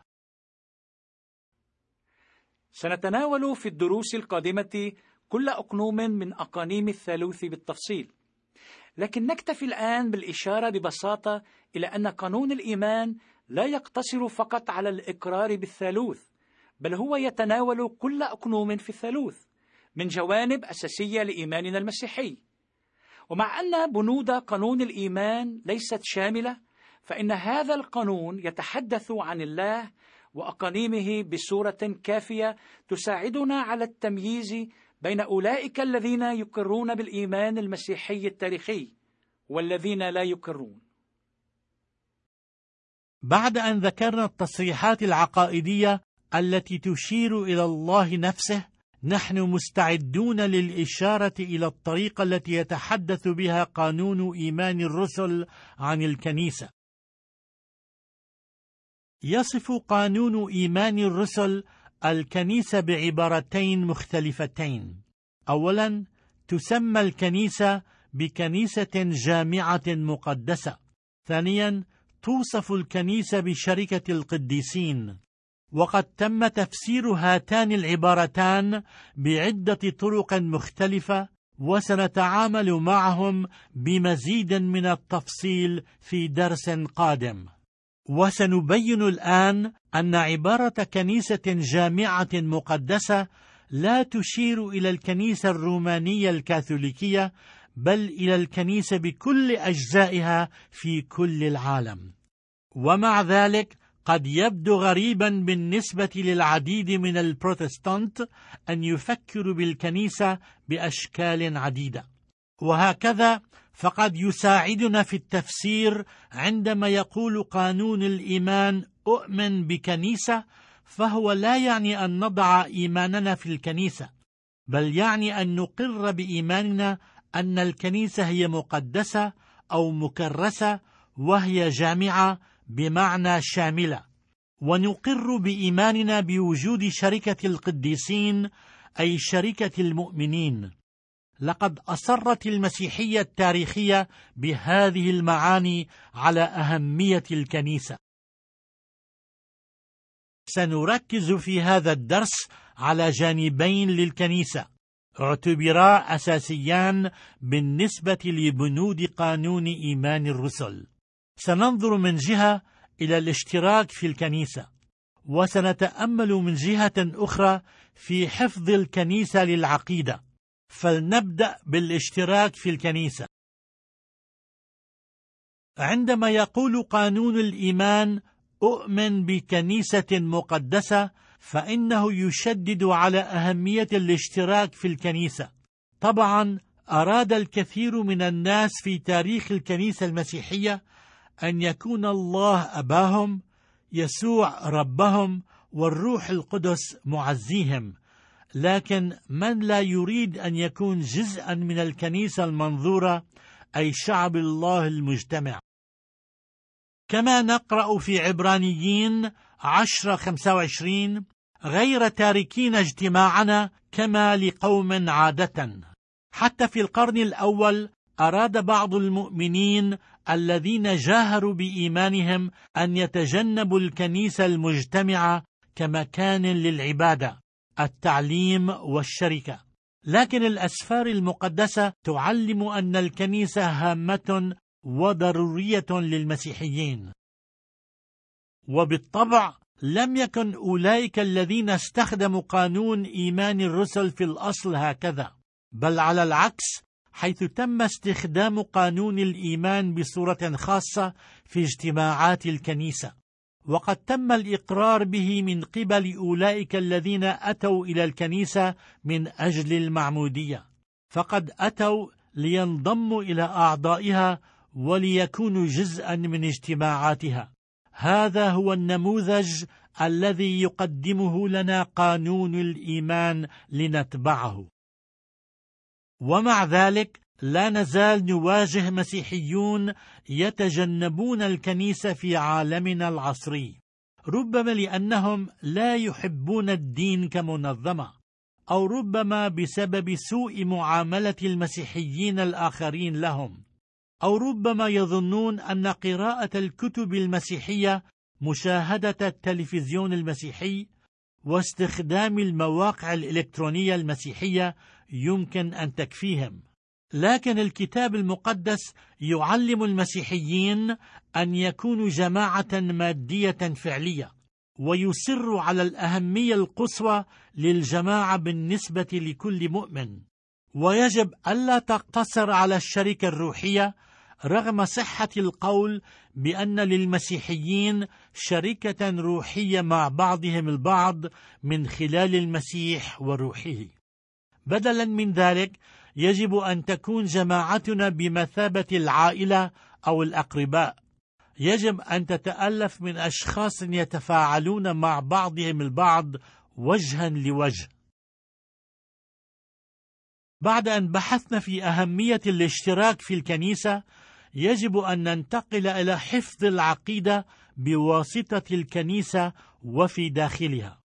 سنتناول في الدروس القادمة كل أقنوم من أقانيم الثالوث بالتفصيل، لكن نكتفي الآن بالإشارة ببساطة إلى أن قانون الإيمان لا يقتصر فقط على الإقرار بالثالوث، بل هو يتناول كل أقنوم في الثالوث من جوانب أساسية لإيماننا المسيحي. ومع أن بنود قانون الإيمان ليست شاملة، فإن هذا القانون يتحدث عن الله وأقانيمه بصورة كافية تساعدنا على التمييز بين أولئك الذين يقرون بالإيمان المسيحي التاريخي والذين لا يقرون. بعد أن ذكرنا التصريحات العقائدية التي تشير إلى الله نفسه، نحن مستعدون للإشارة إلى الطريقة التي يتحدث بها قانون إيمان الرسل عن الكنيسة. يصف قانون إيمان الرسل الكنيسة بعبارتين مختلفتين. أولا، تسمى الكنيسة بكنيسة جامعة مقدسة. ثانيا، توصف الكنيسة بشركة القديسين. وقد تم تفسير هاتان العبارتان بعدة طرق مختلفة، وسنتعامل معهم بمزيد من التفصيل في درس قادم. وسنبين الآن أن عبارة كنيسة جامعة مقدسة لا تشير إلى الكنيسة الرومانية الكاثوليكية، بل إلى الكنيسة بكل أجزائها في كل العالم. ومع ذلك قد يبدو غريبا بالنسبة للعديد من البروتستانت أن يفكروا بالكنيسة بأشكال عديدة، وهكذا فقد يساعدنا في التفسير عندما يقول قانون الإيمان أؤمن بكنيسة، فهو لا يعني أن نضع إيماننا في الكنيسة، بل يعني أن نقر بإيماننا أن الكنيسة هي مقدسة أو مكرسة، وهي جامعة بمعنى شاملة. ونقر بإيماننا بوجود شركة القديسين، أي شركة المؤمنين. لقد أصرت المسيحية التاريخية بهذه المعاني على أهمية الكنيسة. سنركز في هذا الدرس على جانبين للكنيسة اعتبرا أساسيان بالنسبة لبنود قانون إيمان الرسل. سننظر من جهة إلى الاشتراك في الكنيسة، وسنتأمل من جهة أخرى في حفظ الكنيسة للعقيدة. فلنبدأ بالاشتراك في الكنيسة. عندما يقول قانون الإيمان أؤمن بكنيسة مقدسة، فإنه يشدد على أهمية الاشتراك في الكنيسة. طبعا أراد الكثير من الناس في تاريخ الكنيسة المسيحية أن يكون الله أباهم، يسوع ربهم، والروح القدس معزيهم، لكن من لا يريد أن يكون جزءا من الكنيسة المنظورة، أي شعب الله المجتمع. كما نقرأ في عبرانيين 10:25: غير تاركين اجتماعنا كما لقوم عادة. حتى في القرن الأول أراد بعض المؤمنين الذين جاهروا بإيمانهم أن يتجنبوا الكنيسة المجتمعة كمكان للعبادة، التعليم والشركة. لكن الأسفار المقدسة تعلم أن الكنيسة هامة وضرورية للمسيحيين. وبالطبع لم يكن أولئك الذين استخدموا قانون إيمان الرسل في الأصل هكذا، بل على العكس، حيث تم استخدام قانون الإيمان بصورة خاصة في اجتماعات الكنيسة، وقد تم الإقرار به من قبل أولئك الذين أتوا إلى الكنيسة من أجل المعمودية، فقد أتوا لينضموا إلى أعضائها وليكونوا جزءا من اجتماعاتها. هذا هو النموذج الذي يقدمه لنا قانون الإيمان لنتبعه. ومع ذلك لا نزال نواجه مسيحيون يتجنبون الكنيسة في عالمنا العصري، ربما لأنهم لا يحبون الدين كمنظمة، أو ربما بسبب سوء معاملة المسيحيين الآخرين لهم، أو ربما يظنون أن قراءة الكتب المسيحية، مشاهدة التلفزيون المسيحي، واستخدام المواقع الإلكترونية المسيحية يمكن أن تكفيهم. لكن الكتاب المقدس يعلم المسيحيين أن يكونوا جماعة مادية فعلية، ويصر على الأهمية القصوى للجماعة بالنسبة لكل مؤمن، ويجب ألا تقتصر على الشركة الروحية، رغم صحة القول بأن للمسيحيين شركة روحية مع بعضهم البعض من خلال المسيح وروحه. بدلا من ذلك، يجب أن تكون جماعتنا بمثابة العائلة أو الأقرباء. يجب أن تتألف من أشخاص يتفاعلون مع بعضهم البعض وجها لوجه. بعد أن بحثنا في أهمية الاشتراك في الكنيسة، يجب أن ننتقل إلى حفظ العقيدة بواسطة الكنيسة وفي داخلها.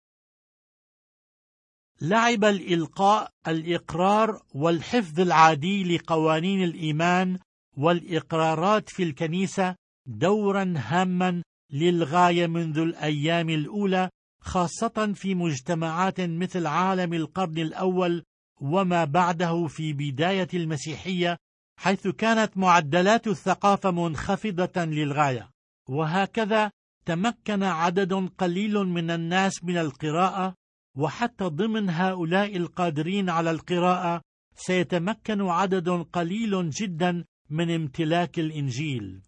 لعب الإلقاء، الإقرار والحفظ العادي لقوانين الإيمان والإقرارات في الكنيسة دورا هاما للغاية منذ الأيام الأولى، خاصة في مجتمعات مثل عالم القرن الأول وما بعده في بداية المسيحية، حيث كانت معدلات الثقافة منخفضة للغاية. وهكذا تمكن عدد قليل من الناس من القراءة، وحتى ضمن هؤلاء القادرين على القراءة سيتمكن عدد قليل جدا من امتلاك الإنجيل.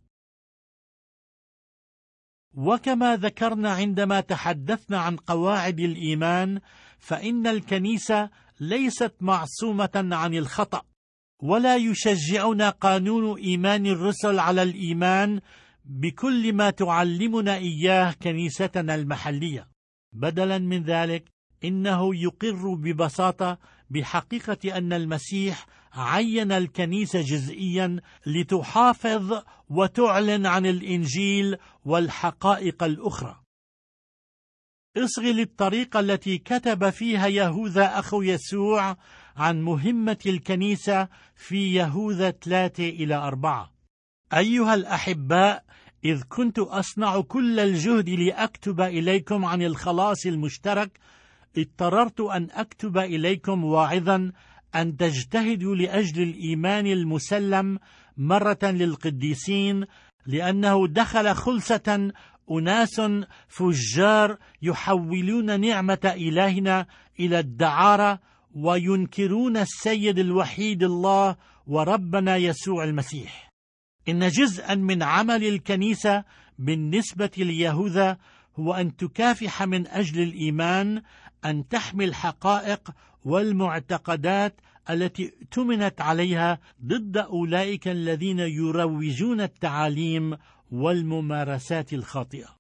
وكما ذكرنا عندما تحدثنا عن قواعد الإيمان، فإن الكنيسة ليست معصومة عن الخطأ، ولا يشجعنا قانون إيمان الرسل على الإيمان بكل ما تعلمنا إياه كنيستنا المحلية. بدلا من ذلك، إنه يقر ببساطة بحقيقة أن المسيح عين الكنيسة جزئيا لتحافظ وتعلن عن الإنجيل والحقائق الأخرى. اصغي للطريقة التي كتب فيها يهوذا أخو يسوع عن مهمة الكنيسة في يهوذا 3-4: أيها الأحباء، إذ كنت أصنع كل الجهد لأكتب إليكم عن الخلاص المشترك، اضطررت أن أكتب إليكم واعظا أن تجتهدوا لأجل الإيمان المسلم مرة للقديسين، لأنه دخل خلسة أناس فجار يحولون نعمة إلهنا إلى الدعارة، وينكرون السيد الوحيد الله وربنا يسوع المسيح. إن جزءا من عمل الكنيسة بالنسبة ليهوذا هو أن تكافح من أجل الإيمان، أن تحمي الحقائق والمعتقدات التي اؤتمنت عليها ضد أولئك الذين يروجون التعاليم والممارسات الخاطئة.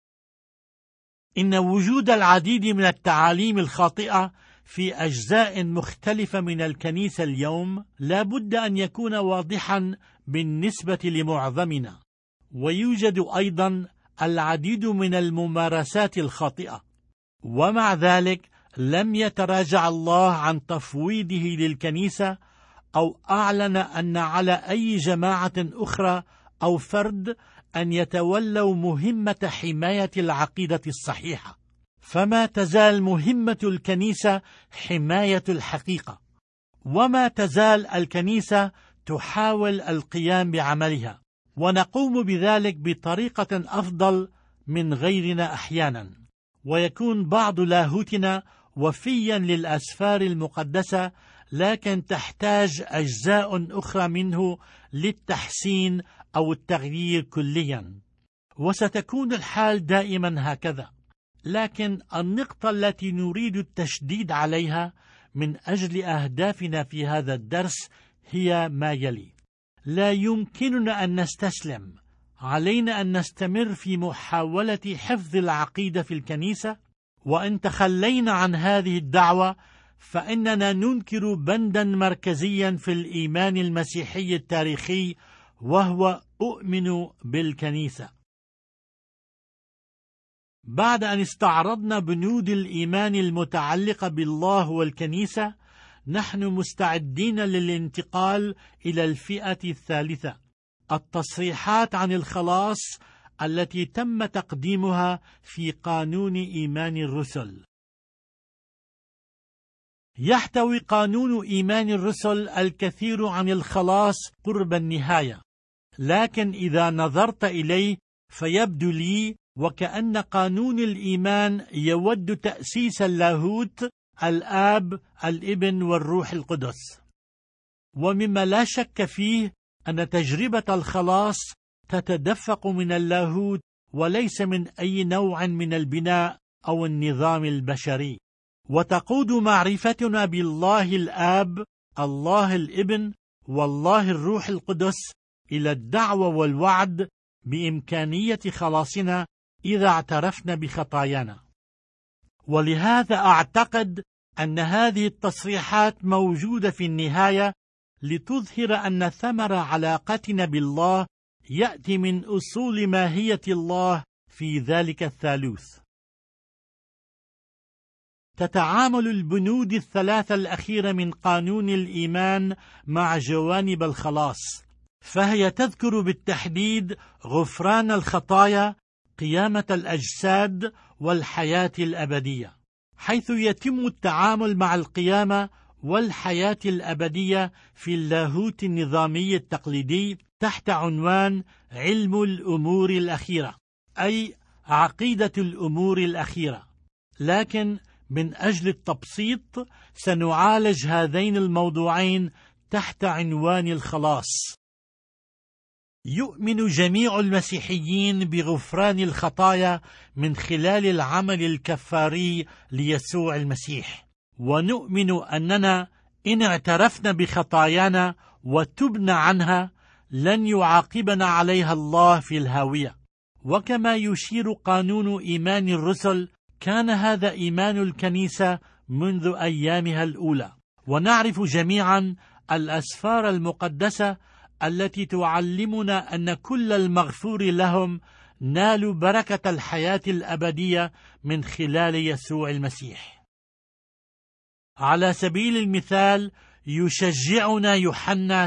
إن وجود العديد من التعاليم الخاطئة في أجزاء مختلفة من الكنيسة اليوم لا بد أن يكون واضحا بالنسبة لمعظمنا، ويوجد أيضا العديد من الممارسات الخاطئة، ومع ذلك لم يتراجع الله عن تفويضه للكنيسة، أو أعلن أن على أي جماعة أخرى أو فرد أن يتولوا مهمة حماية العقيدة الصحيحة. فما تزال مهمة الكنيسة حماية الحقيقة، وما تزال الكنيسة تحاول القيام بعملها، ونقوم بذلك بطريقة أفضل من غيرنا أحيانا. ويكون بعض لاهوتنا وفيا للأسفار المقدسة، لكن تحتاج أجزاء أخرى منه للتحسين أو التغيير كليا، وستكون الحال دائما هكذا. لكن النقطة التي نريد التشديد عليها من أجل أهدافنا في هذا الدرس هي ما يلي: لا يمكننا أن نستسلم علينا أن نستمر في محاولة حفظ العقيدة في الكنيسة، وإن تخلينا عن هذه الدعوة فإننا ننكر بندا مركزيا في الإيمان المسيحي التاريخي، وهو أؤمن بالكنيسة. بعد أن استعرضنا بنود الإيمان المتعلقة بالله والكنيسة، نحن مستعدين للانتقال إلى الفئة الثالثة، التصريحات عن الخلاص التي تم تقديمها في قانون إيمان الرسل. يحتوي قانون إيمان الرسل الكثير عن الخلاص قرب النهاية، لكن إذا نظرت إليه فيبدو لي وكأن قانون الإيمان يود تأسيس اللاهوت، الآب، الابن والروح القدس. ومما لا شك فيه أن تجربة الخلاص تتدفق من اللاهوت وليس من أي نوع من البناء أو النظام البشري، وتقود معرفتنا بالله الآب، الله الابن والله الروح القدس إلى الدعوة والوعد بإمكانية خلاصنا إذا اعترفنا بخطايانا. ولهذا أعتقد أن هذه التصريحات موجودة في النهاية لتظهر أن ثمر علاقتنا بالله يأتي من أصول ماهية الله في ذلك الثالوث. تتعامل البنود الثلاثة الأخيرة من قانون الإيمان مع جوانب الخلاص، فهي تذكر بالتحديد غفران الخطايا، قيامة الأجساد، والحياة الأبدية، حيث يتم التعامل مع القيامة والحياة الأبدية في اللاهوت النظامي التقليدي تحت عنوان علم الأمور الأخيرة، أي عقيدة الأمور الأخيرة. لكن من أجل التبسيط سنعالج هذين الموضوعين تحت عنوان الخلاص. يؤمن جميع المسيحيين بغفران الخطايا من خلال العمل الكفاري ليسوع المسيح، ونؤمن أننا إن اعترفنا بخطايانا وتبنا عنها لن يعاقبنا عليها الله في الهاوية. وكما يشير قانون إيمان الرسل، كان هذا إيمان الكنيسة منذ أيامها الأولى. ونعرف جميعا الأسفار المقدسة التي تعلمنا أن كل المغفور لهم نالوا بركة الحياة الأبدية من خلال يسوع المسيح. على سبيل المثال يشجعنا يوحنا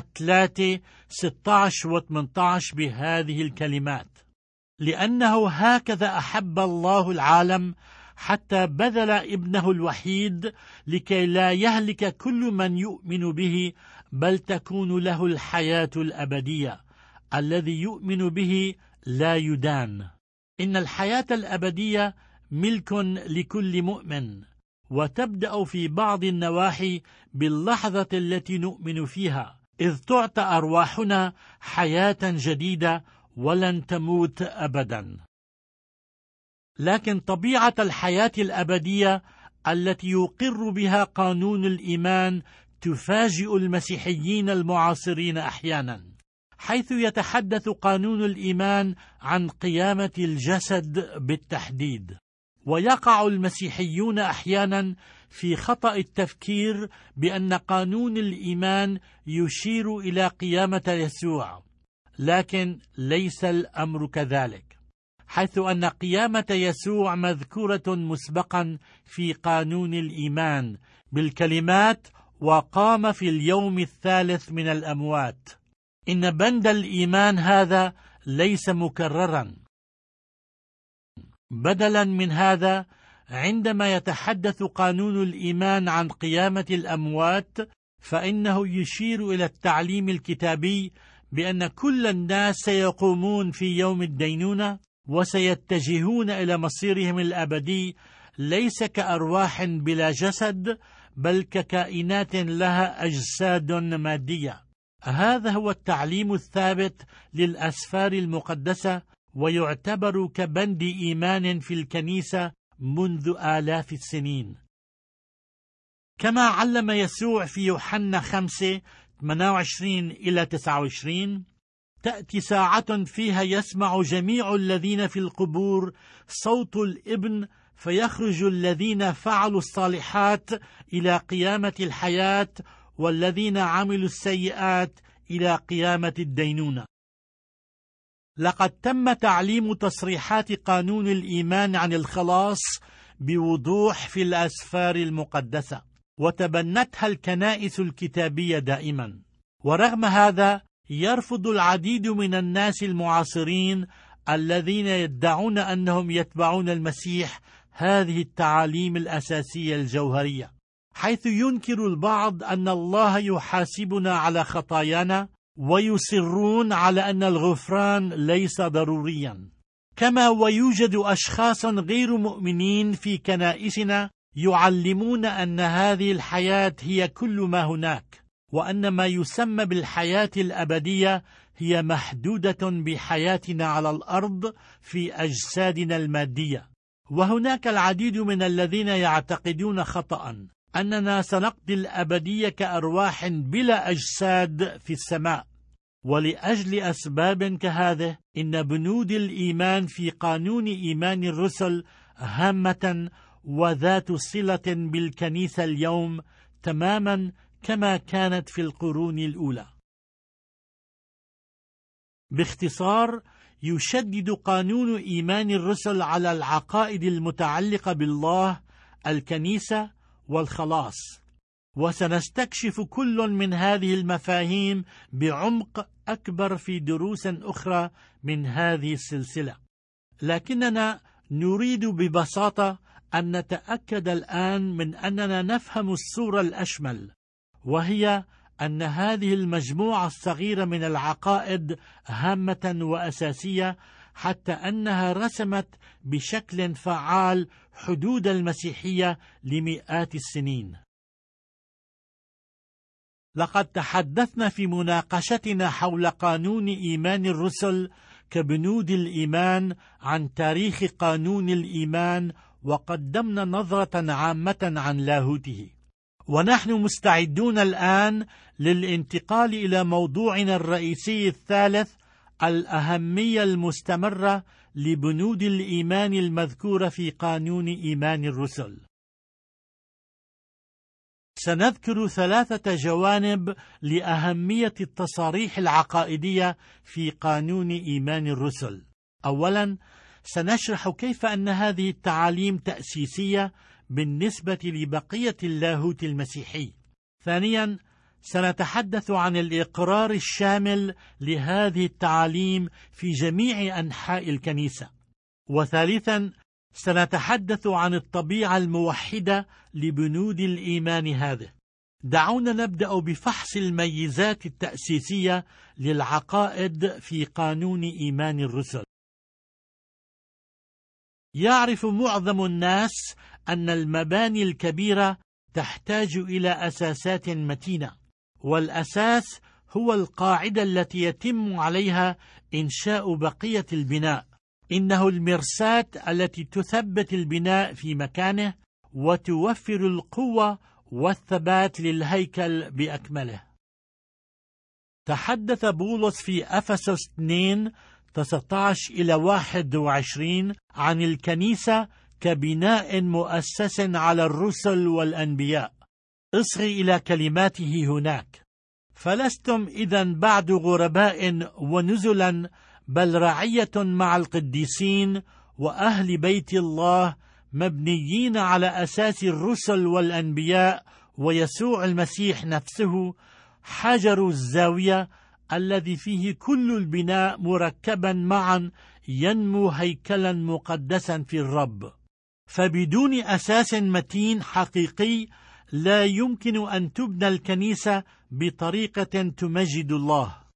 3:16 و18 بهذه الكلمات: لأنه هكذا أحب الله العالم حتى بذل ابنه الوحيد لكي لا يهلك كل من يؤمن به، بل تكون له الحياة الأبدية. الذي يؤمن به لا يدان. إن الحياة الأبدية ملك لكل مؤمن، وتبدأ في بعض النواحي باللحظة التي نؤمن فيها، إذ تعطى أرواحنا حياة جديدة ولن تموت أبدا. لكن طبيعة الحياة الأبدية التي يقر بها قانون الإيمان تفاجئ المسيحيين المعاصرين أحيانا، حيث يتحدث قانون الإيمان عن قيامة الجسد بالتحديد. ويقع المسيحيون أحيانا في خطأ التفكير بأن قانون الإيمان يشير إلى قيامة يسوع، لكن ليس الأمر كذلك، حيث أن قيامة يسوع مذكورة مسبقا في قانون الإيمان بالكلمات: وقام في اليوم الثالث من الأموات. إن بند الإيمان هذا ليس مكررا. بدلا من هذا، عندما يتحدث قانون الإيمان عن قيامة الأموات، فإنه يشير إلى التعليم الكتابي بأن كل الناس سيقومون في يوم الدينونة وسيتجهون إلى مصيرهم الأبدي، ليس كأرواح بلا جسد، بل ككائنات لها أجساد مادية. هذا هو التعليم الثابت للأسفار المقدسة، ويعتبر كبند إيمان في الكنيسة منذ آلاف السنين. كما علم يسوع في يوحنا 5:28-29: تأتي ساعة فيها يسمع جميع الذين في القبور صوت الابن، فيخرج الذين فعلوا الصالحات إلى قيامة الحياة، والذين عملوا السيئات إلى قيامة الدينونة. لقد تم تعليم تصريحات قانون الإيمان عن الخلاص بوضوح في الأسفار المقدسة، وتبنتها الكنائس الكتابية دائما. ورغم هذا يرفض العديد من الناس المعاصرين الذين يدعون أنهم يتبعون المسيح هذه التعاليم الأساسية الجوهرية، حيث ينكر البعض أن الله يحاسبنا على خطايانا، ويصرون على أن الغفران ليس ضروريا. كما ويوجد أشخاص غير مؤمنين في كنائسنا يعلمون أن هذه الحياة هي كل ما هناك، وأن ما يسمى بالحياة الأبدية هي محدودة بحياتنا على الأرض في أجسادنا المادية. وهناك العديد من الذين يعتقدون خطأ أننا سنقضي الأبدية كأرواح بلا أجساد في السماء. ولأجل أسباب كهذه إن بنود الإيمان في قانون إيمان الرسل هامة وذات صلة بالكنيسة اليوم تماما كما كانت في القرون الأولى. باختصار، يشدد قانون إيمان الرسل على العقائد المتعلقة بالله، الكنيسة والخلاص، وسنستكشف كل من هذه المفاهيم بعمق أكبر في دروس أخرى من هذه السلسلة. لكننا نريد ببساطة أن نتأكد الآن من أننا نفهم الصورة الأشمل، وهي أن هذه المجموعة الصغيرة من العقائد هامة وأساسية، حتى أنها رسمت بشكل فعال حدود المسيحية لمئات السنين. لقد تحدثنا في مناقشتنا حول قانون إيمان الرسل كبنود الإيمان عن تاريخ قانون الإيمان، وقدمنا نظرة عامة عن لاهوته. ونحن مستعدون الآن للانتقال إلى موضوعنا الرئيسي الثالث، الأهمية المستمرة لبنود الإيمان المذكورة في قانون إيمان الرسل. سنذكر 3 جوانب لأهمية التصاريح العقائدية في قانون إيمان الرسل. أولا، سنشرح كيف أن هذه التعاليم تأسيسية بالنسبة لبقية اللاهوت المسيحي. ثانيا، سنتحدث عن الإقرار الشامل لهذه التعاليم في جميع أنحاء الكنيسة. وثالثا، سنتحدث عن الطبيعة الموحدة لبنود الإيمان هذه. دعونا نبدأ بفحص الميزات التأسيسية للعقائد في قانون إيمان الرسل. يعرف معظم الناس أن المباني الكبيرة تحتاج إلى أساسات متينة، والأساس هو القاعدة التي يتم عليها إنشاء بقية البناء. إنه المرساة التي تثبت البناء في مكانه وتوفر القوة والثبات للهيكل بأكمله. تحدث بولس في أفسس 2:19-21 عن الكنيسة كبناء مؤسس على الرسل والأنبياء. اصغي إلى كلماته هناك: فلستم إذن بعد غرباء ونزلا، بل رعية مع القديسين وأهل بيت الله، مبنيين على أساس الرسل والأنبياء ويسوع المسيح نفسه، حجر الزاوية الذي فيه كل البناء مركبا معا ينمو هيكلا مقدسا في الرب. فبدون أساس متين حقيقي لا يمكن أن تبنى الكنيسة بطريقة تمجد الله.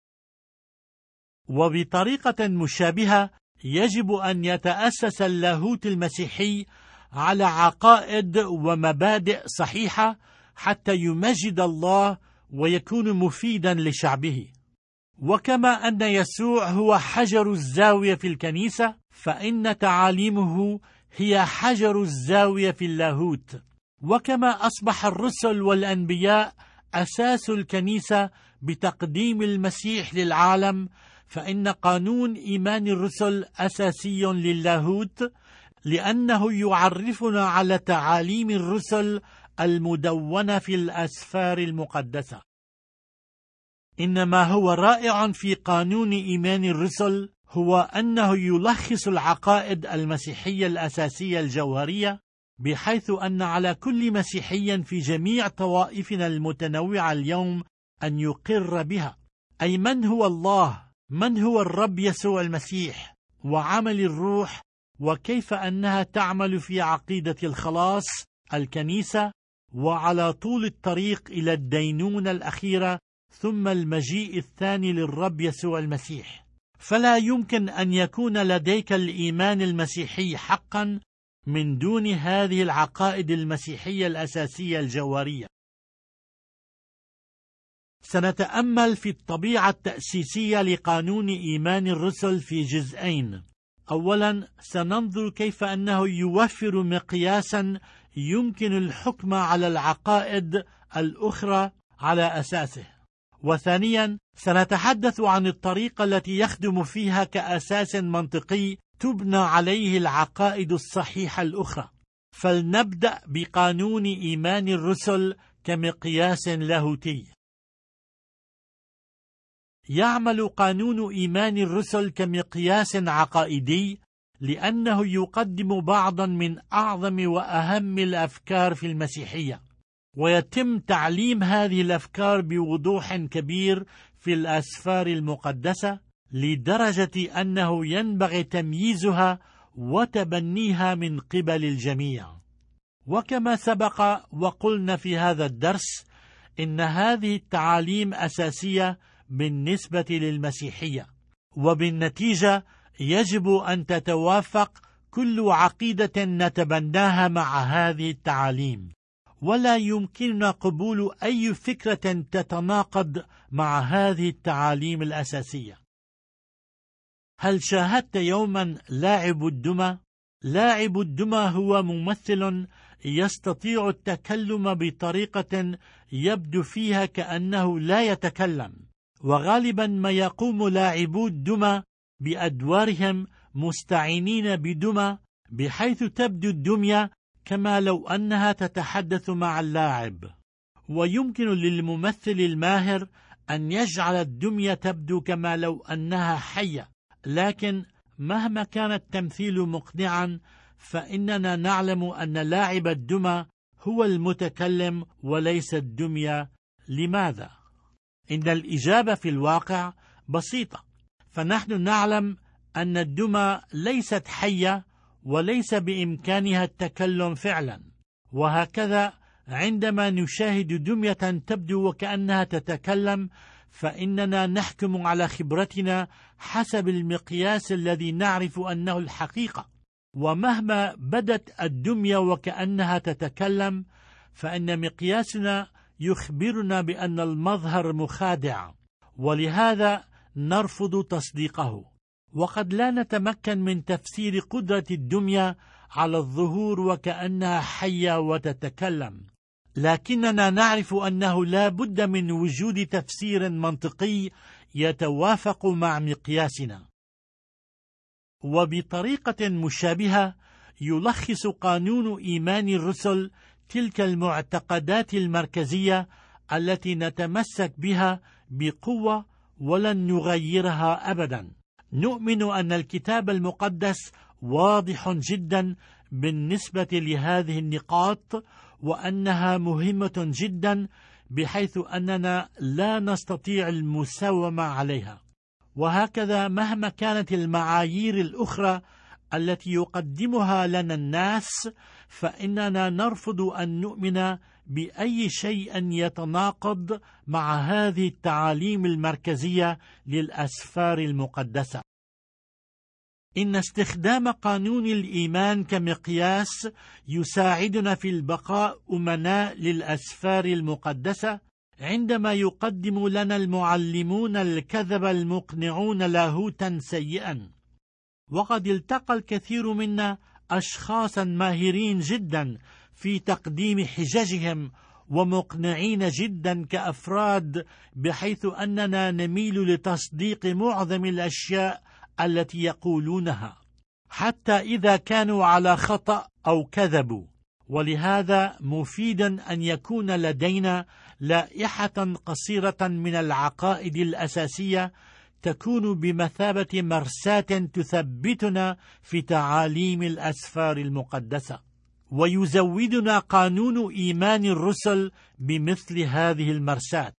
وبطريقة مشابهة يجب أن يتأسس اللاهوت المسيحي على عقائد ومبادئ صحيحة حتى يمجد الله ويكون مفيدا لشعبه. وكما أن يسوع هو حجر الزاوية في الكنيسة، فإن تعاليمه هي حجر الزاوية في اللاهوت. وكما أصبح الرسل والأنبياء أساس الكنيسة بتقديم المسيح للعالم، فإن قانون إيمان الرسل أساسي للاهوت، لأنه يعرفنا على تعاليم الرسل المدونة في الأسفار المقدسة. إنما هو رائع في قانون إيمان الرسل هو أنه يلخص العقائد المسيحية الأساسية الجوهرية، بحيث أن على كل مسيحي في جميع طوائفنا المتنوعة اليوم أن يقر بها، أي من هو الله، من هو الرب يسوع المسيح، وعمل الروح، وكيف أنها تعمل في عقيدة الخلاص، الكنيسة، وعلى طول الطريق إلى الدينونة الأخيرة ثم المجيء الثاني للرب يسوع المسيح. فلا يمكن أن يكون لديك الإيمان المسيحي حقا من دون هذه العقائد المسيحية الأساسية الجوهرية. سنتأمل في الطبيعة التأسيسية لقانون إيمان الرسل في جزئين. أولا، سننظر كيف أنه يوفر مقياسا يمكن الحكم على العقائد الأخرى على أساسه. وثانيا، سنتحدث عن الطريقة التي يخدم فيها كأساس منطقي تبنى عليه العقائد الصحيحة الأخرى. فلنبدأ بقانون إيمان الرسل كمقياس لاهوتي. يعمل قانون إيمان الرسل كمقياس عقائدي لأنه يقدم بعضا من أعظم وأهم الأفكار في المسيحية، ويتم تعليم هذه الأفكار بوضوح كبير في الأسفار المقدسة، لدرجة أنه ينبغي تمييزها وتبنيها من قبل الجميع. وكما سبق وقلنا في هذا الدرس، إن هذه التعاليم أساسية بالنسبة للمسيحية، وبالنتيجة يجب أن تتوافق كل عقيدة نتبناها مع هذه التعاليم، ولا يمكننا قبول أي فكرة تتناقض مع هذه التعاليم الأساسية. هل شاهدت يوما لاعب الدمى؟ لاعب الدمى هو ممثل يستطيع التكلم بطريقة يبدو فيها كأنه لا يتكلم، وغالبا ما يقوم لاعبو الدمى بأدوارهم مستعينين بدمى، بحيث تبدو الدمية كما لو أنها تتحدث مع اللاعب. ويمكن للممثل الماهر أن يجعل الدمية تبدو كما لو أنها حية، لكن مهما كان التمثيل مقنعا فإننا نعلم أن لاعب الدمى هو المتكلم وليس الدمية. لماذا؟ إن الإجابة في الواقع بسيطة، فنحن نعلم أن الدمى ليست حية وليس بإمكانها التكلم فعلا، وهكذا عندما نشاهد دمية تبدو وكأنها تتكلم فإننا نحكم على خبرتنا حسب المقياس الذي نعرف أنه الحقيقة. ومهما بدت الدمية وكأنها تتكلم فإن مقياسنا يخبرنا بأن المظهر مخادع، ولهذا نرفض تصديقه. وقد لا نتمكن من تفسير قدرة الدمية على الظهور وكأنها حية وتتكلم، لكننا نعرف أنه لا بد من وجود تفسير منطقي يتوافق مع مقياسنا. وبطريقة مشابهة يلخص قانون إيمان الرسل تلك المعتقدات المركزية التي نتمسك بها بقوة ولن نغيرها أبدا. نؤمن أن الكتاب المقدس واضح جدا بالنسبة لهذه النقاط، وأنها مهمة جدا بحيث أننا لا نستطيع المساومة عليها. وهكذا مهما كانت المعايير الأخرى التي يقدمها لنا الناس، فإننا نرفض أن نؤمن بأي شيء يتناقض مع هذه التعاليم المركزية للأسفار المقدسة. إن استخدام قانون الإيمان كمقياس يساعدنا في البقاء أمناء للأسفار المقدسة عندما يقدم لنا المعلمون الكذب المقنعون لاهوتا سيئا. وقد التقى الكثير منا أشخاصا ماهرين جدا في تقديم حججهم ومقنعين جدا كأفراد، بحيث أننا نميل لتصديق معظم الأشياء التي يقولونها حتى إذا كانوا على خطأ أو كذبوا. ولهذا مفيد أن يكون لدينا لائحة قصيرة من العقائد الأساسية تكون بمثابة مرساة تثبتنا في تعاليم الأسفار المقدسة. ويزودنا قانون إيمان الرسل بمثل هذه المرساة.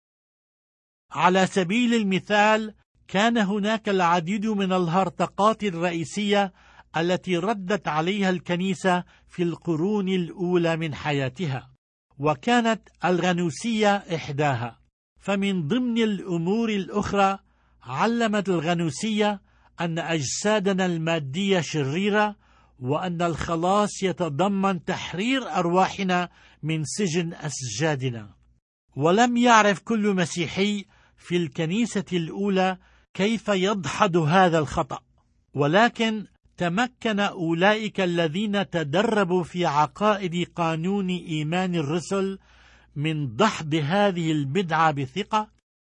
على سبيل المثال، كان هناك العديد من الهرطقات الرئيسية التي ردت عليها الكنيسة في القرون الأولى من حياتها، وكانت الغنوسية إحداها. فمن ضمن الأمور الأخرى، علمت الغنوسية أن أجسادنا المادية شريرة، وأن الخلاص يتضمن تحرير أرواحنا من سجن أسجادنا. ولم يعرف كل مسيحي في الكنيسة الأولى كيف يدحض هذا الخطأ، ولكن تمكن أولئك الذين تدربوا في عقائد قانون إيمان الرسل من دحض هذه البدعة بثقة،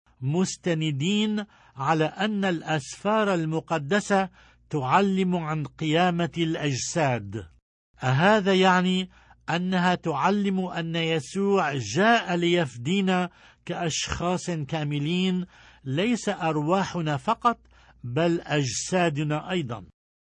مستندين على أن الأسفار المقدسة تعلم عن قيامة الأجساد. أهذا يعني أنها تعلم أن يسوع جاء ليفدينا كأشخاص كاملين، ليس أرواحنا فقط بل أجسادنا أيضا.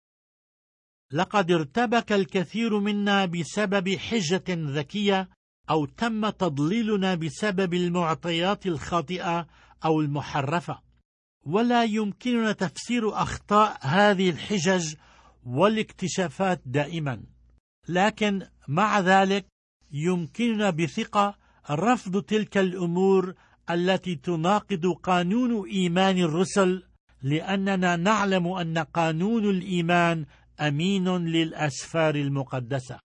لقد ارتبك الكثير منا بسبب حجة ذكية، أو تم تضليلنا بسبب المعطيات الخاطئة أو المحرفة، ولا يمكننا تفسير أخطاء هذه الحجج والاكتشافات دائما. لكن مع ذلك يمكننا بثقة رفض تلك الأمور التي تناقض قانون إيمان الرسل، لأننا نعلم أن قانون الإيمان أمين للأسفار المقدسة.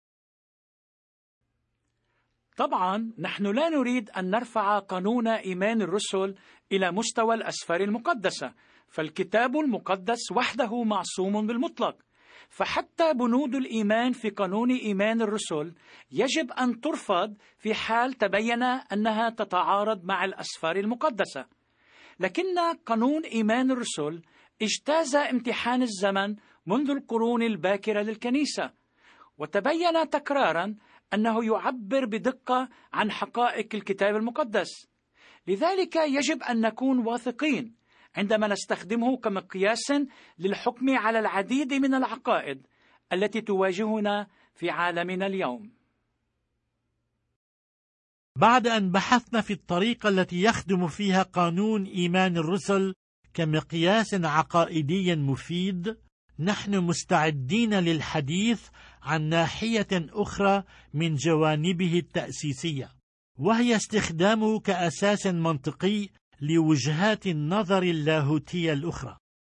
طبعا نحن لا نريد أن نرفع قانون إيمان الرسل إلى مستوى الأسفار المقدسة، فالكتاب المقدس وحده معصوم بالمطلق. فحتى بنود الإيمان في قانون إيمان الرسل يجب أن ترفض في حال تبين أنها تتعارض مع الأسفار المقدسة. لكن قانون إيمان الرسل اجتاز امتحان الزمن منذ القرون الباكرة للكنيسة، وتبين تكرارا أنه يعبر بدقة عن حقائق الكتاب المقدس. لذلك يجب أن نكون واثقين عندما نستخدمه كمقياس للحكم على العديد من العقائد التي تواجهنا في عالمنا اليوم. بعد أن بحثنا في الطريقة التي يخدم فيها قانون إيمان الرسل كمقياس عقائدي مفيد، نحن مستعدين للحديث عن ناحية أخرى من جوانبه التأسيسية، وهي استخدامه كأساس منطقي لوجهات النظر اللاهوتية الأخرى.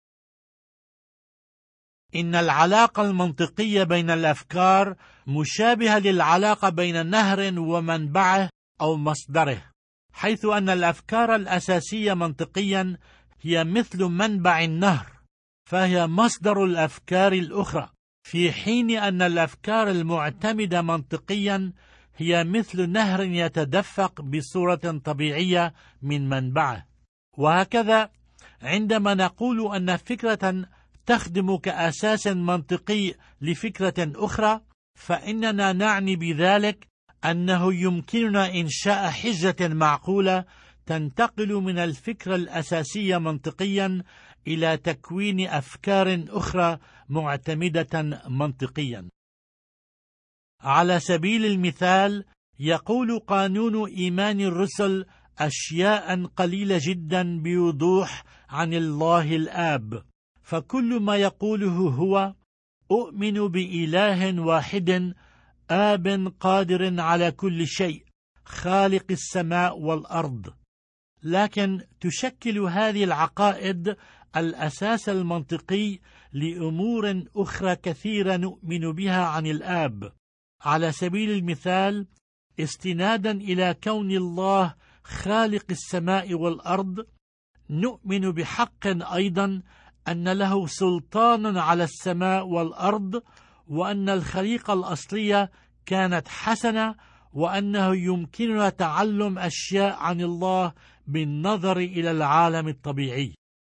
إن العلاقة المنطقية بين الأفكار مشابهة للعلاقة بين نهر ومنبعه أو مصدره، حيث أن الأفكار الأساسية منطقيا هي مثل منبع النهر، فهي مصدر الأفكار الأخرى، في حين أن الأفكار المعتمدة منطقيا هي مثل نهر يتدفق بصورة طبيعية من منبعه. وهكذا عندما نقول أن فكرة تخدم كأساس منطقي لفكرة أخرى، فإننا نعني بذلك أنه يمكننا إنشاء حجة معقولة تنتقل من الفكرة الأساسية منطقيا إلى تكوين أفكار أخرى معتمدة منطقيا. على سبيل المثال، يقول قانون إيمان الرسل أشياء قليلة جدا بوضوح عن الله الآب، فكل ما يقوله هو: أؤمن بإله واحد آب قادر على كل شيء خالق السماء والأرض. لكن تشكل هذه العقائد الأساس المنطقي لأمور أخرى كثيرة نؤمن بها عن الآب. على سبيل المثال، استنادا إلى كون الله خالق السماء والأرض، نؤمن بحق أيضا أن له سلطان على السماء والأرض، وأن الخليقة الأصلية كانت حسنة، وأنه يمكننا تعلم أشياء عن الله بالنظر إلى العالم الطبيعي.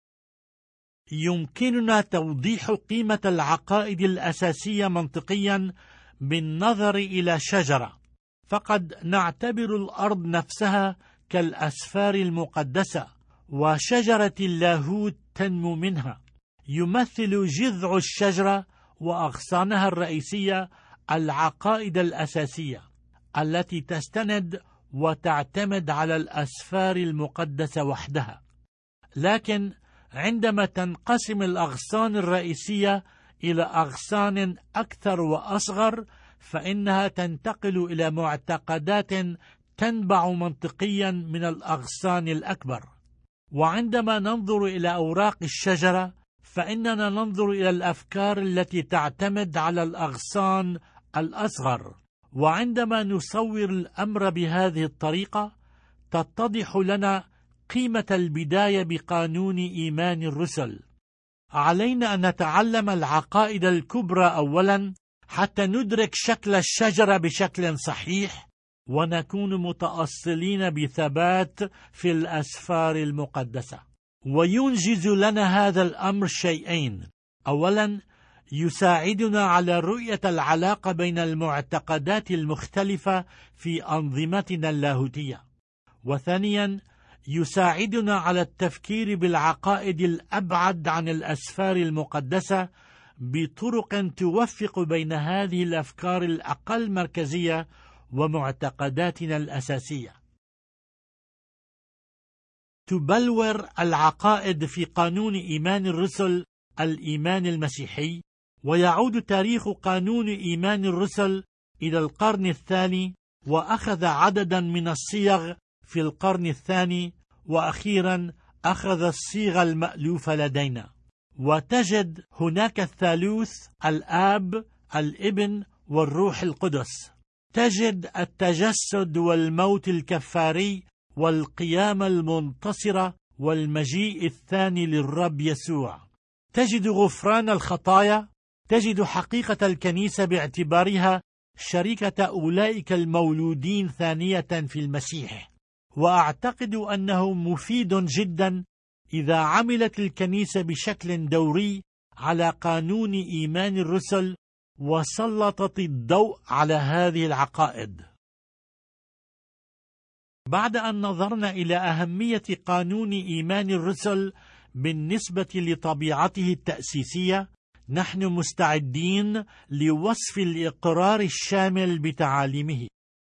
يمكننا توضيح قيمة العقائد الأساسية منطقيا بالنظر إلى شجرة، فقد نعتبر الأرض نفسها كالأسفار المقدسة، وشجرة اللاهوت تنمو منها. يمثل جذع الشجرة وأغصانها الرئيسية العقائد الأساسية التي تستند وتعتمد على الأسفار المقدسة وحدها. لكن عندما تنقسم الأغصان الرئيسية إلى أغصان أكثر وأصغر، فإنها تنتقل إلى معتقدات تنبع منطقيا من الأغصان الأكبر. وعندما ننظر إلى أوراق الشجرة، فإننا ننظر إلى الأفكار التي تعتمد على الأغصان الأصغر. وعندما نصور الأمر بهذه الطريقة، تتضح لنا قيمة البداية بقانون إيمان الرسل. علينا أن نتعلم العقائد الكبرى أولا حتى ندرك شكل الشجرة بشكل صحيح، ونكون متأصلين بثبات في الأسفار المقدسة. وينجز لنا هذا الأمر شيئين: أولا، يساعدنا على رؤية العلاقة بين المعتقدات المختلفة في أنظمتنا اللاهوتية، وثانيا، يساعدنا على التفكير بالعقائد الأبعد عن الأسفار المقدسة بطرق توفق بين هذه الأفكار الأقل مركزية ومعتقداتنا الأساسية. تبلور العقائد في قانون إيمان الرسل الإيمان المسيحي، ويعود تاريخ قانون إيمان الرسل إلى القرن الثاني، وأخذ عددا من الصيغ في القرن الثاني، وأخيرا أخذ الصيغة المألوفة لدينا. وتجد هناك الثالوث، الآب، الابن والروح القدس. تجد التجسد والموت الكفاري والقيامة المنتصرة والمجيء الثاني للرب يسوع. تجد غفران الخطايا. تجد حقيقة الكنيسة باعتبارها شركة أولئك المولودين ثانية في المسيح. وأعتقد أنه مفيد جدا إذا عملت الكنيسة بشكل دوري على قانون إيمان الرسل وسلطت الضوء على هذه العقائد. بعد أن نظرنا إلى أهمية قانون إيمان الرسل بالنسبة لطبيعته التأسيسية، نحن مستعدين لوصف الإقرار الشامل بتعاليمه.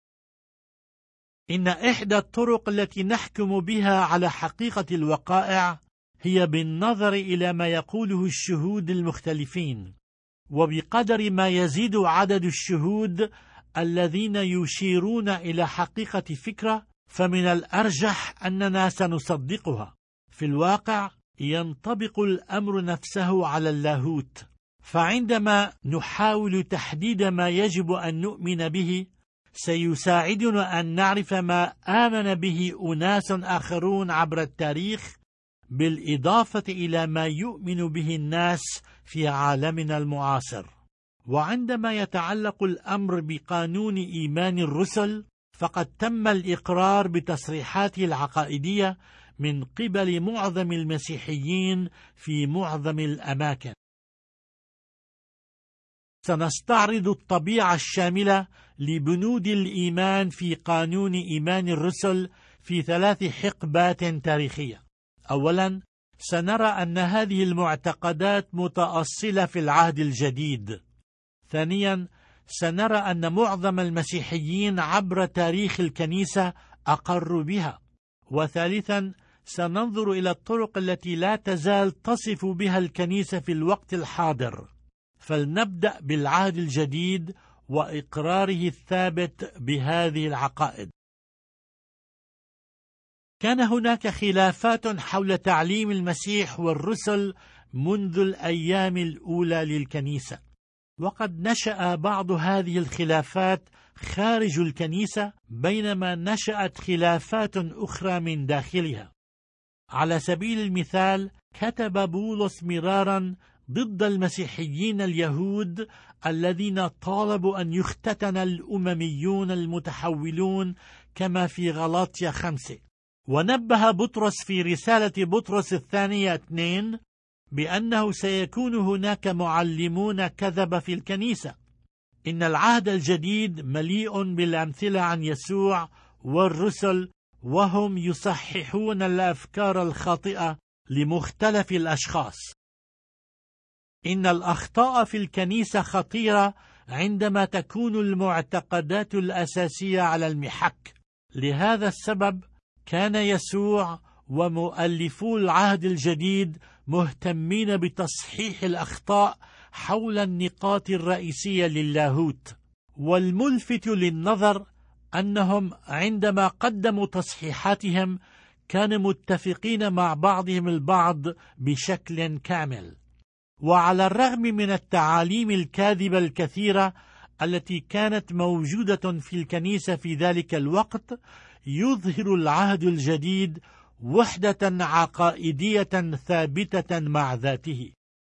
إن إحدى الطرق التي نحكم بها على حقيقة الوقائع هي بالنظر إلى ما يقوله الشهود المختلفين، وبقدر ما يزيد عدد الشهود الذين يشيرون إلى حقيقة فكرة، فمن الأرجح أننا سنصدقها. في الواقع ينطبق الأمر نفسه على اللاهوت، فعندما نحاول تحديد ما يجب أن نؤمن به، سيساعدنا أن نعرف ما آمن به أناس آخرون عبر التاريخ، بالإضافة إلى ما يؤمن به الناس في عالمنا المعاصر. وعندما يتعلق الأمر بقانون إيمان الرسل، فقد تم الإقرار بتصريحاته العقائدية من قبل معظم المسيحيين في معظم الأماكن. سنستعرض الطبيعة الشاملة لبنود الإيمان في قانون إيمان الرسل في 3 حقبات تاريخية. أولا، سنرى أن هذه المعتقدات متأصلة في العهد الجديد. ثانيا، سنرى أن معظم المسيحيين عبر تاريخ الكنيسة أقروا بها. وثالثا، سننظر إلى الطرق التي لا تزال تصف بها الكنيسة في الوقت الحاضر. فلنبدأ بالعهد الجديد وإقراره الثابت بهذه العقائد. كان هناك خلافات حول تعليم المسيح والرسل منذ الأيام الأولى للكنيسة، وقد نشأ بعض هذه الخلافات خارج الكنيسة، بينما نشأت خلافات أخرى من داخلها. على سبيل المثال، كتب بولس مرارا ضد المسيحيين اليهود الذين طالبوا أن يختتن الأمميون المتحولون كما في غلاطيا 5. ونبه بطرس في رسالة بطرس الثانية 2 بأنه سيكون هناك معلمون كذب في الكنيسة. إن العهد الجديد مليء بالأمثلة عن يسوع والرسل، وهم يصححون الأفكار الخاطئة لمختلف الأشخاص. إن الأخطاء في الكنيسة خطيرة عندما تكون المعتقدات الأساسية على المحك. لهذا السبب كان يسوع ومؤلفو العهد الجديد مهتمين بتصحيح الأخطاء حول النقاط الرئيسية للاهوت. والملفت للنظر أنهم عندما قدموا تصحيحاتهم كانوا متفقين مع بعضهم البعض بشكل كامل. وعلى الرغم من التعاليم الكاذبة الكثيرة التي كانت موجودة في الكنيسة في ذلك الوقت، يظهر العهد الجديد وحدة عقائدية ثابتة مع ذاته.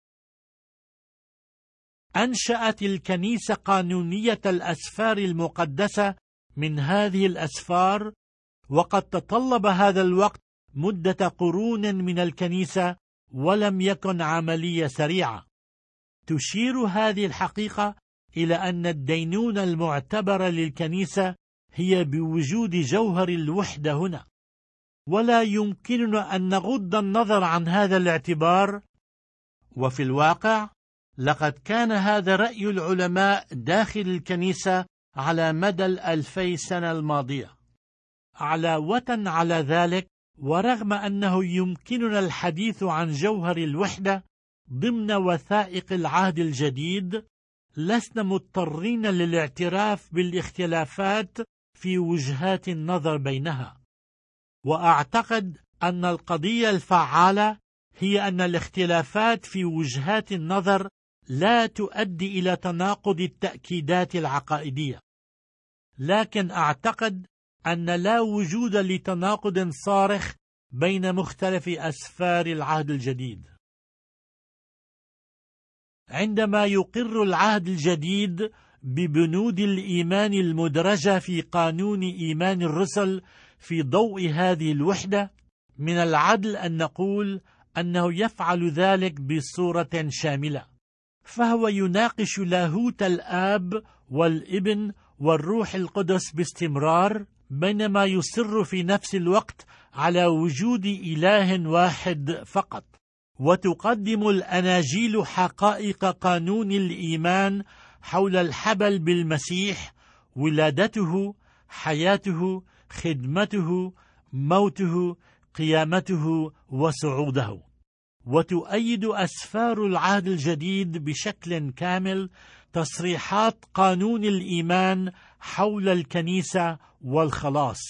أنشأت الكنيسة قانونية الأسفار المقدسة من هذه الأسفار، وقد تطلب هذا الوقت مدة قرون من الكنيسة ولم يكن عملية سريعة. تشير هذه الحقيقة إلى أن الدينونة المعتبرة للكنيسة هي بوجود جوهر الوحدة هنا، ولا يمكننا أن نغض النظر عن هذا الاعتبار. وفي الواقع لقد كان هذا رأي العلماء داخل الكنيسة على مدى 2000 سنة الماضية. علاوة على ذلك، ورغم أنه يمكننا الحديث عن جوهر الوحدة ضمن وثائق العهد الجديد، لسنا مضطرين للاعتراف بالاختلافات في وجهات النظر بينها. وأعتقد أن القضية الفعالة هي أن الاختلافات في وجهات النظر لا تؤدي إلى تناقض التأكيدات العقائدية، لكن أعتقد أن لا وجود لتناقض صارخ بين مختلف أسفار العهد الجديد. عندما يقر العهد الجديد ببنود الإيمان المدرجة في قانون إيمان الرسل في ضوء هذه الوحدة، من العدل أن نقول أنه يفعل ذلك بصورة شاملة، فهو يناقش لاهوت الآب والابن والروح القدس باستمرار، بينما يصر في نفس الوقت على وجود إله واحد فقط. وتقدم الأناجيل حقائق قانون الإيمان حول الحبل بالمسيح، ولادته، حياته، خدمته، موته، قيامته، وصعوده. وتؤيد أسفار العهد الجديد بشكل كامل تصريحات قانون الإيمان حول الكنيسة والخلاص.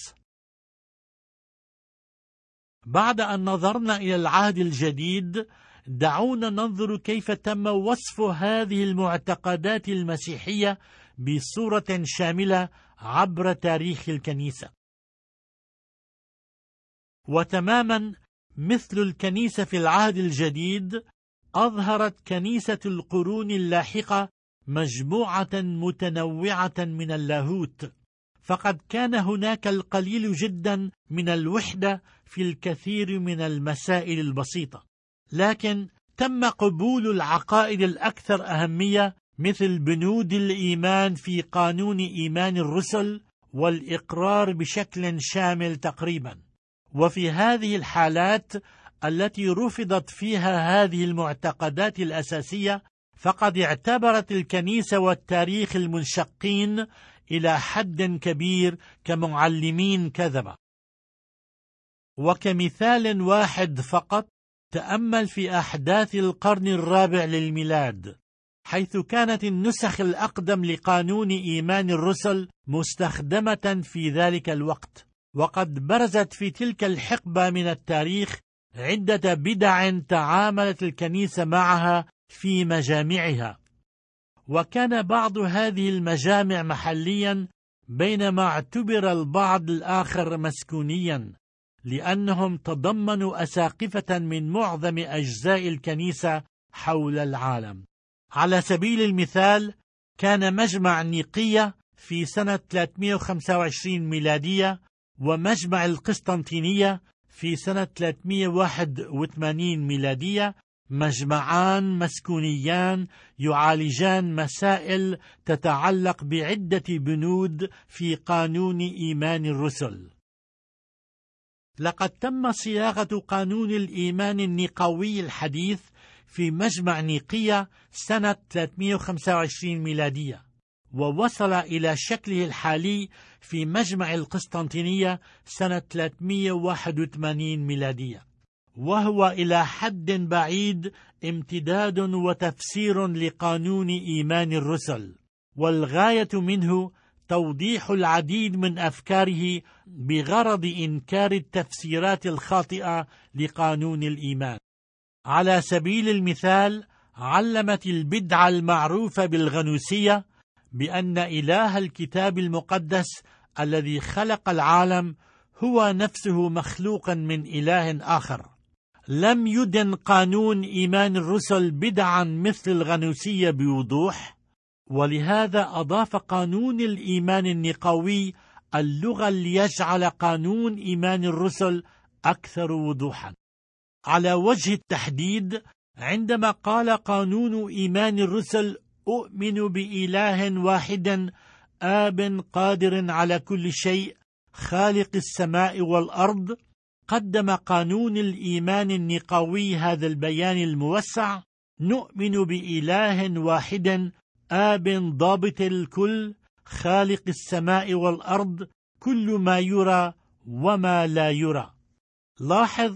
بعد أن نظرنا إلى العهد الجديد، دعونا ننظر كيف تم وصف هذه المعتقدات المسيحية بصورة شاملة عبر تاريخ الكنيسة. وتماما مثل الكنيسة في العهد الجديد، أظهرت كنيسة القرون اللاحقة مجموعة متنوعة من اللاهوت، فقد كان هناك القليل جدا من الوحدة في الكثير من المسائل البسيطة، لكن تم قبول العقائد الأكثر أهمية مثل بنود الإيمان في قانون إيمان الرسل والإقرار بشكل شامل تقريبا. وفي هذه الحالات التي رفضت فيها هذه المعتقدات الأساسية، فقد اعتبرت الكنيسة والتاريخ المنشقين إلى حد كبير كمعلمين كذبة. وكمثال واحد فقط، تأمل في أحداث القرن الرابع للميلاد، حيث كانت النسخ الأقدم لقانون إيمان الرسل مستخدمة في ذلك الوقت، وقد برزت في تلك الحقبة من التاريخ عدة بدع تعاملت الكنيسة معها في مجامعها. وكان بعض هذه المجامع محليا، بينما اعتبر البعض الآخر مسكونيا، لأنهم تضمنوا أساقفة من معظم أجزاء الكنيسة حول العالم. على سبيل المثال، كان مجمع نيقية في سنة 325 ميلادية ومجمع القسطنطينية في سنة 381 ميلادية مجمعان مسكونيان يعالجان مسائل تتعلق بعدة بنود في قانون إيمان الرسل. لقد تم صياغة قانون الإيمان النيقوي الحديث في مجمع نيقية سنة 325 ميلادية، ووصل إلى شكله الحالي في مجمع القسطنطينية سنة 381 ميلادية، وهو إلى حد بعيد امتداد وتفسير لقانون إيمان الرسل، والغاية منه توضيح العديد من أفكاره بغرض إنكار التفسيرات الخاطئة لقانون الإيمان. على سبيل المثال، علمت البدعة المعروفة بالغنوسية بأن إله الكتاب المقدس الذي خلق العالم هو نفسه مخلوقا من إله آخر. لم يدن قانون إيمان الرسل بدعا مثل الغنوسية بوضوح، ولهذا أضاف قانون الإيمان النيقوي اللغة ليجعل قانون إيمان الرسل أكثر وضوحا. على وجه التحديد، عندما قال قانون إيمان الرسل أؤمن بإله واحد آب قادر على كل شيء خالق السماء والأرض، قدم قانون الإيمان النيقوي هذا البيان الموسع: نؤمن بإله واحد آب ضابط الكل خالق السماء والأرض، كل ما يرى وما لا يرى. لاحظ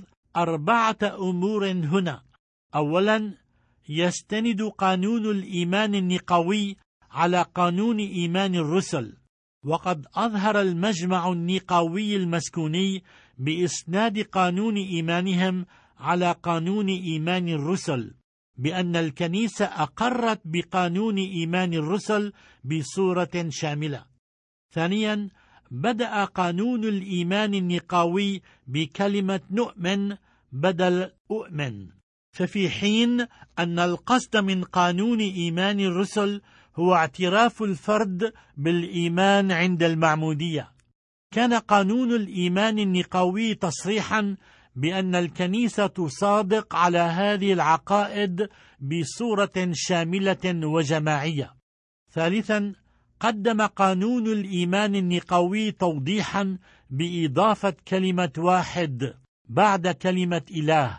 4 أمور هنا. أولا، يستند قانون الإيمان النيقوي على قانون إيمان الرسل، وقد أظهر المجمع النيقوي المسكوني بإسناد قانون إيمانهم على قانون إيمان الرسل بأن الكنيسة أقرت بقانون إيمان الرسل بصورة شاملة. ثانيا، بدأ قانون الإيمان النيقوي بكلمة نؤمن بدل أؤمن، ففي حين أن القصد من قانون إيمان الرسل هو اعتراف الفرد بالإيمان عند المعمودية، كان قانون الإيمان النيقوي تصريحا بأن الكنيسة تصادق على هذه العقائد بصورة شاملة وجماعية. ثالثا، قدم قانون الإيمان النيقوي توضيحا بإضافة كلمة واحد بعد كلمة إله،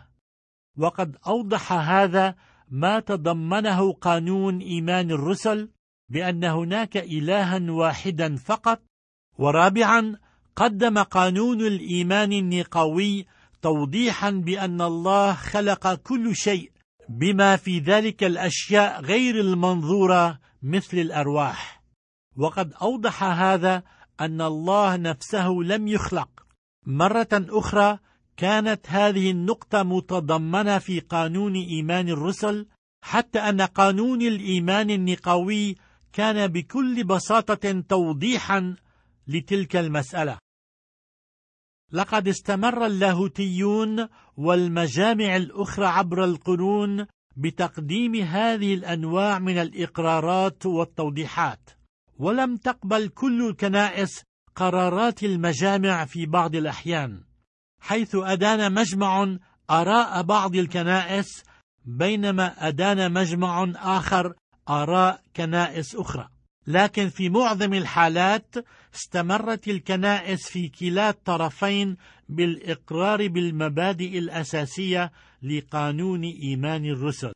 وقد أوضح هذا ما تضمنه قانون إيمان الرسل بأن هناك إلها واحدا فقط. ورابعا، قدم قانون الإيمان النيقوي توضيحا بأن الله خلق كل شيء بما في ذلك الأشياء غير المنظورة مثل الأرواح، وقد أوضح هذا أن الله نفسه لم يخلق. مرة أخرى، كانت هذه النقطة متضمنة في قانون إيمان الرسل، حتى أن قانون الإيمان النيقوي كان بكل بساطة توضيحا لتلك المسألة. لقد استمر اللاهوتيون والمجامع الأخرى عبر القرون بتقديم هذه الأنواع من الإقرارات والتوضيحات، ولم تقبل كل الكنائس قرارات المجامع في بعض الأحيان، حيث أدان مجمع آراء بعض الكنائس بينما أدان مجمع آخر آراء كنائس أخرى. لكن في معظم الحالات استمرت الكنائس في كلا الطرفين بالإقرار بالمبادئ الأساسية لقانون إيمان الرسل.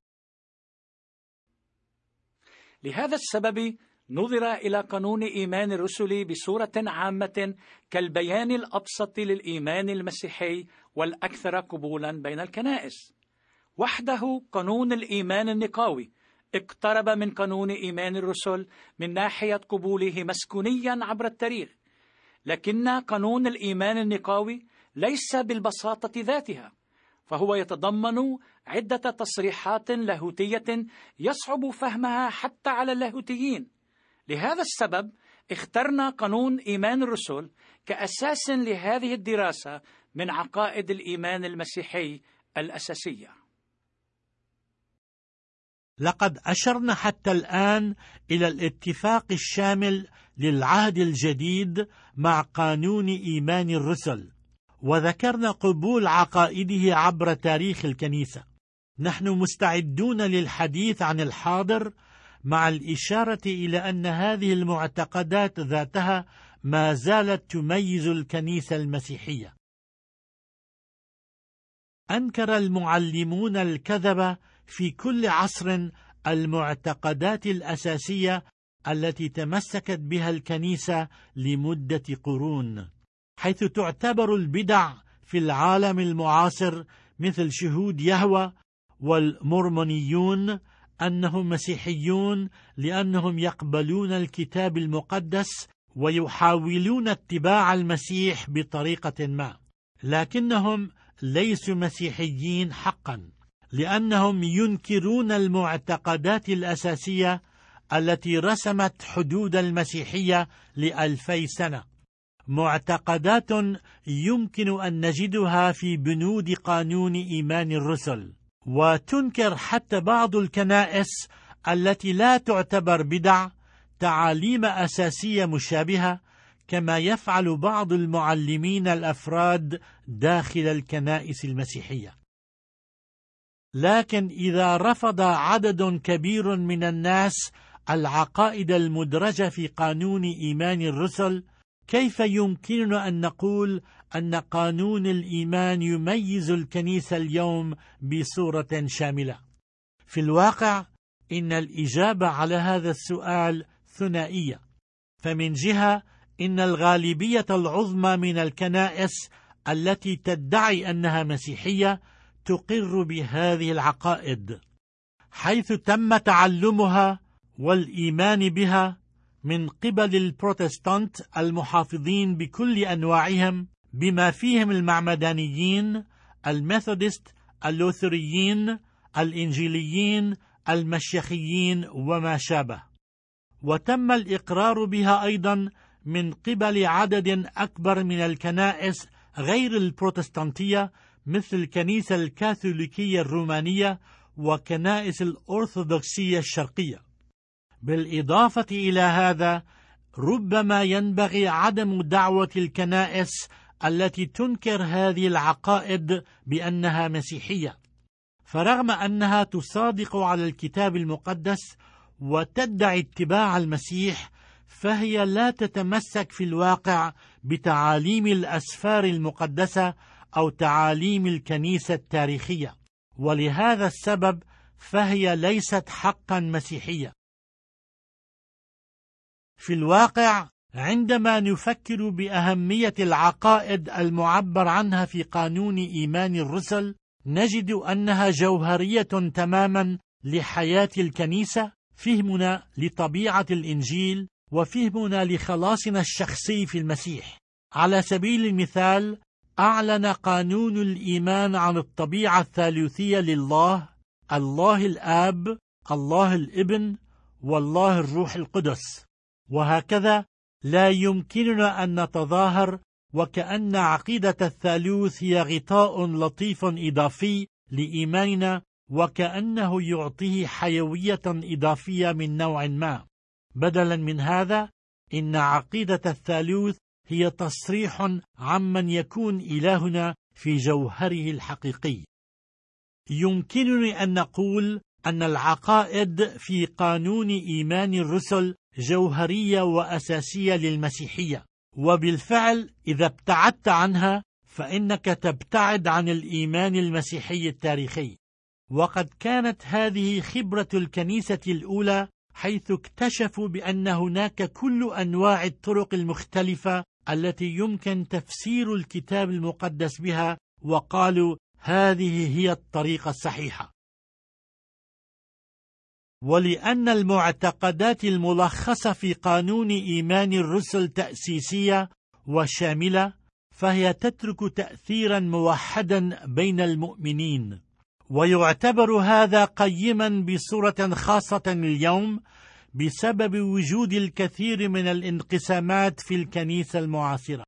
لهذا السبب نظر إلى قانون إيمان الرسل بصورة عامة كالبيان الأبسط للإيمان المسيحي والأكثر قبولا بين الكنائس. وحده قانون الإيمان النيقوي اقترب من قانون إيمان الرسل من ناحية قبوله مسكونيا عبر التاريخ، لكن قانون الإيمان النيقوي ليس بالبساطة ذاتها، فهو يتضمن عدة تصريحات لاهوتية يصعب فهمها حتى على اللاهوتيين. لهذا السبب اخترنا قانون إيمان الرسل كأساس لهذه الدراسة من عقائد الإيمان المسيحي الأساسية. لقد أشرنا حتى الآن إلى الاتفاق الشامل للعهد الجديد مع قانون إيمان الرسل، وذكرنا قبول عقائده عبر تاريخ الكنيسة. نحن مستعدون للحديث عن الحاضر، مع الإشارة إلى أن هذه المعتقدات ذاتها ما زالت تميز الكنيسة المسيحية. أنكر المعلمون الكذبة في كل عصر المعتقدات الأساسية التي تمسكت بها الكنيسة لمدة قرون، حيث تعتبر البدع في العالم المعاصر مثل شهود يهوه والمورمونيون أنهم مسيحيون لأنهم يقبلون الكتاب المقدس ويحاولون اتباع المسيح بطريقة ما، لكنهم ليسوا مسيحيين حقا، لأنهم ينكرون المعتقدات الأساسية التي رسمت حدود المسيحية ل2000 سنة، معتقدات يمكن أن نجدها في بنود قانون إيمان الرسل. وتنكر حتى بعض الكنائس التي لا تعتبر بدع تعاليم أساسية مشابهة، كما يفعل بعض المعلمين الأفراد داخل الكنائس المسيحية. لكن إذا رفض عدد كبير من الناس العقائد المدرجة في قانون إيمان الرسل، كيف يمكننا أن نقول أن قانون الإيمان يميز الكنيسة اليوم بصورة شاملة؟ في الواقع إن الإجابة على هذا السؤال ثنائية. فمن جهة إن الغالبية العظمى من الكنائس التي تدعي أنها مسيحية تقر بهذه العقائد، حيث تم تعلمها والإيمان بها من قبل البروتستانت المحافظين بكل أنواعهم، بما فيهم المعمدانيين، الميثودست، اللوثريين، الإنجيليين، المشيخيين وما شابه. وتم الإقرار بها أيضا من قبل عدد أكبر من الكنائس غير البروتستانتية، مثل الكنيسة الكاثوليكية الرومانية وكنائس الأرثوذكسية الشرقية. بالإضافة إلى هذا، ربما ينبغي عدم دعوة الكنائس التي تنكر هذه العقائد بأنها مسيحية، فرغم أنها تصادق على الكتاب المقدس وتدعي اتباع المسيح، فهي لا تتمسك في الواقع بتعاليم الأسفار المقدسة أو تعاليم الكنيسة التاريخية، ولهذا السبب فهي ليست حقا مسيحية. في الواقع، عندما نفكر بأهمية العقائد المعبر عنها في قانون إيمان الرسل، نجد أنها جوهرية تماما لحياة الكنيسة، فهمنا لطبيعة الإنجيل وفهمنا لخلاصنا الشخصي في المسيح. على سبيل المثال، أعلن قانون الإيمان عن الطبيعة الثالوثية لله، الله الآب، الله الابن، والله الروح القدس. وهكذا لا يمكننا أن نتظاهر وكأن عقيدة الثالوث هي غطاء لطيف إضافي لإيماننا، وكأنه يعطيه حيوية إضافية من نوع ما. بدلا من هذا، إن عقيدة الثالوث هي تصريح عمن يكون إلهنا في جوهره الحقيقي. يمكنني أن نقول أن العقائد في قانون إيمان الرسل جوهرية وأساسية للمسيحية، وبالفعل إذا ابتعدت عنها فإنك تبتعد عن الإيمان المسيحي التاريخي. وقد كانت هذه خبرة الكنيسة الأولى، حيث اكتشفوا بأن هناك كل أنواع الطرق المختلفة التي يمكن تفسير الكتاب المقدس بها، وقالوا هذه هي الطريقة الصحيحة. ولأن المعتقدات الملخصة في قانون إيمان الرسل تأسيسية وشاملة، فهي تترك تأثيرا موحدا بين المؤمنين، ويعتبر هذا قيما بصورة خاصة اليوم بسبب وجود الكثير من الانقسامات في الكنيسة المعاصرة.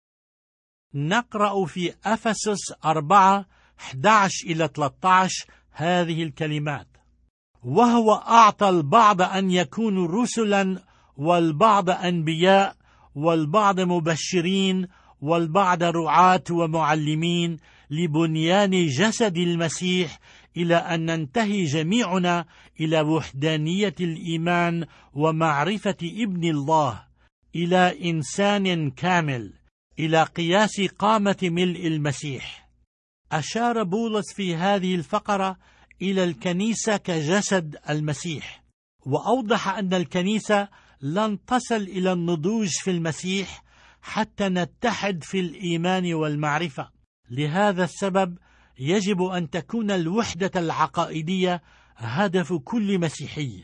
نقرأ في أفسس 4:11-13 هذه الكلمات: وهو أعطى البعض أن يكونوا رسلا، والبعض أنبياء، والبعض مبشرين، والبعض رعاة ومعلمين، لبنيان جسد المسيح، إلى أن ننتهي جميعنا إلى وحدانية الإيمان ومعرفة ابن الله، إلى إنسان كامل، إلى قياس قامة ملء المسيح. أشار بولس في هذه الفقرة إلى الكنيسة كجسد المسيح، وأوضح أن الكنيسة لن تصل إلى النضوج في المسيح حتى نتحد في الإيمان والمعرفة. لهذا السبب يجب أن تكون الوحدة العقائدية هدف كل مسيحي.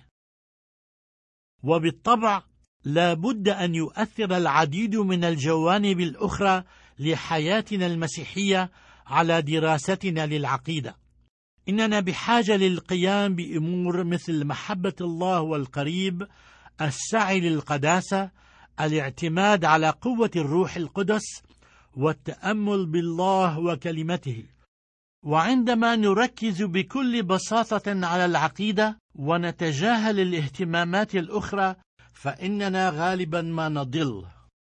وبالطبع لا بد أن يؤثر العديد من الجوانب الأخرى لحياتنا المسيحية على دراستنا للعقيدة. إننا بحاجة للقيام بأمور مثل محبة الله والقريب، السعي للقداسة، الاعتماد على قوة الروح القدس، والتأمل بالله وكلمته. وعندما نركز بكل بساطة على العقيدة ونتجاهل الاهتمامات الأخرى، فإننا غالبا ما نضل.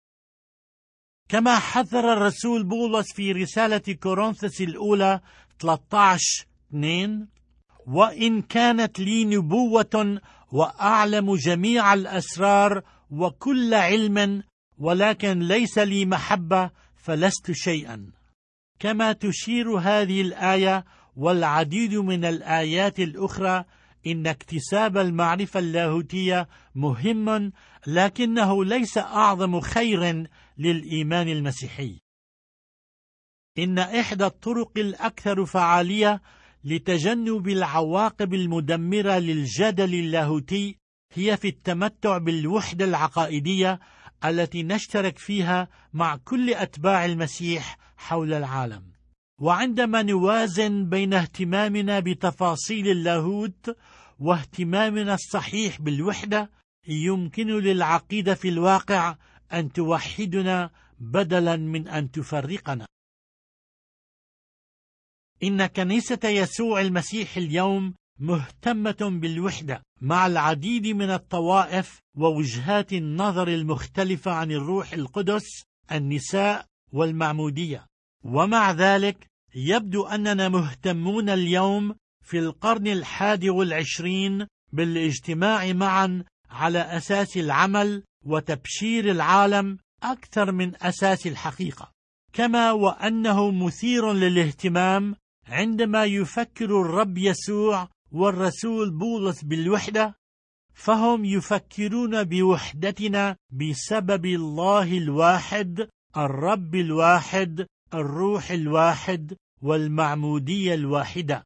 كما حذر الرسول بولس في رسالة كورنثوس الأولى 13:2: وإن كانت لي نبوة وأعلم جميع الأسرار وكل علم، ولكن ليس لي محبة، فلست شيئا. كما تشير هذه الآية والعديد من الآيات الأخرى إن اكتساب المعرفة اللاهوتية مهم، لكنه ليس أعظم خير للإيمان المسيحي. إن إحدى الطرق الأكثر فعالية لتجنب العواقب المدمرة للجدل اللاهوتي هي في التمتع بالوحدة العقائدية التي نشترك فيها مع كل أتباع المسيح حول العالم. وعندما نوازن بين اهتمامنا بتفاصيل اللاهوت واهتمامنا الصحيح بالوحدة، يمكن للعقيدة في الواقع أن توحدنا بدلا من أن تفرقنا. إن كنيسة يسوع المسيح اليوم مهتمة بالوحدة مع العديد من الطوائف ووجهات النظر المختلفة عن الروح القدس، النساء والمعمودية. ومع ذلك يبدو أننا مهتمون اليوم في القرن 21 بالاجتماع معا على أساس العمل وتبشير العالم أكثر من أساس الحقيقة. كما وأنه مثير للاهتمام عندما يفكر الرب يسوع والرسول بولس بالوحدة، فهم يفكرون بوحدتنا بسبب الله الواحد، الرب الواحد، الروح الواحد، والمعمودية الواحدة.